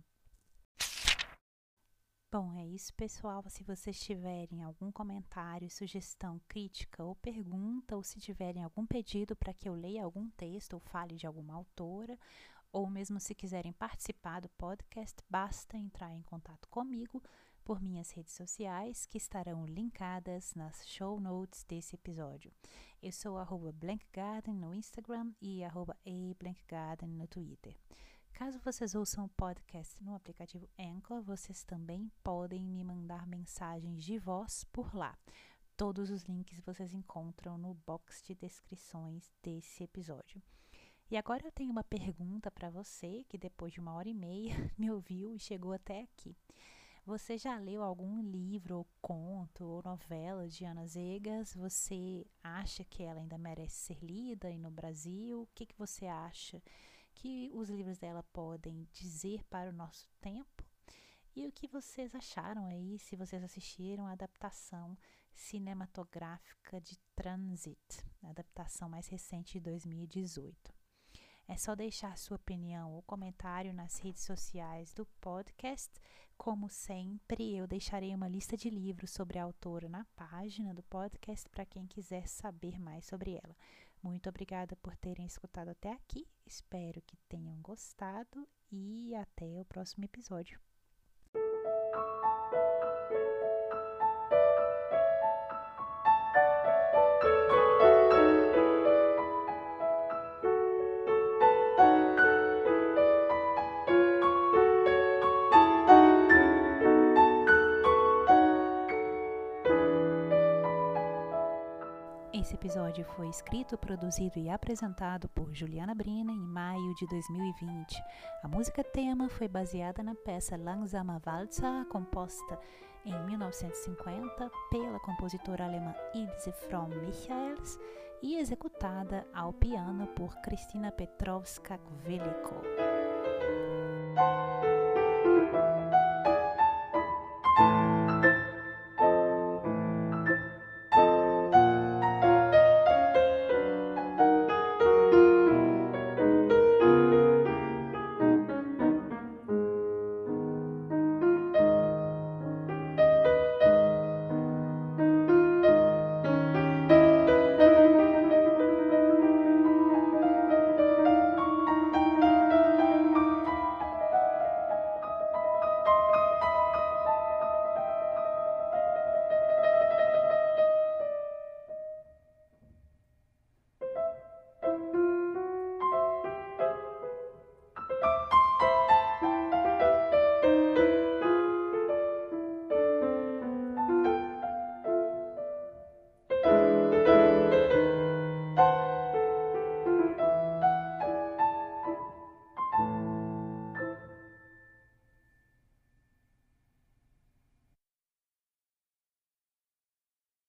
Bom, é isso, pessoal. Se vocês tiverem algum comentário, sugestão, crítica ou pergunta, ou se tiverem algum pedido para que eu leia algum texto ou fale de alguma autora, ou mesmo se quiserem participar do podcast, basta entrar em contato comigo por minhas redes sociais, que estarão linkadas nas show notes desse episódio. Eu sou @blankgarden no Instagram e @ablankgarden no Twitter. Caso vocês ouçam o podcast no aplicativo Anchor, vocês também podem me mandar mensagens de voz por lá. Todos os links vocês encontram no box de descrições desse episódio. E agora eu tenho uma pergunta para você, que depois de 1h30 me ouviu e chegou até aqui. Você já leu algum livro, ou conto, ou novela de Ana Zegas? Você acha que ela ainda merece ser lida e no Brasil? O que você acha que os livros dela podem dizer para o nosso tempo? E o que vocês acharam aí, se vocês assistiram a adaptação cinematográfica de Transit, a adaptação mais recente de 2018. É só deixar sua opinião ou comentário nas redes sociais do podcast. Como sempre, eu deixarei uma lista de livros sobre a autora na página do podcast para quem quiser saber mais sobre ela. Muito obrigada por terem escutado até aqui. Espero que tenham gostado e até o próximo episódio. Esse episódio foi escrito, produzido e apresentado por Juliana Brina em maio de 2020. A música tema foi baseada na peça Langsamer Walzer, composta em 1950 pela compositora alemã Ilse Fromm-Michaels e executada ao piano por Kristina Petrovska-Veliko.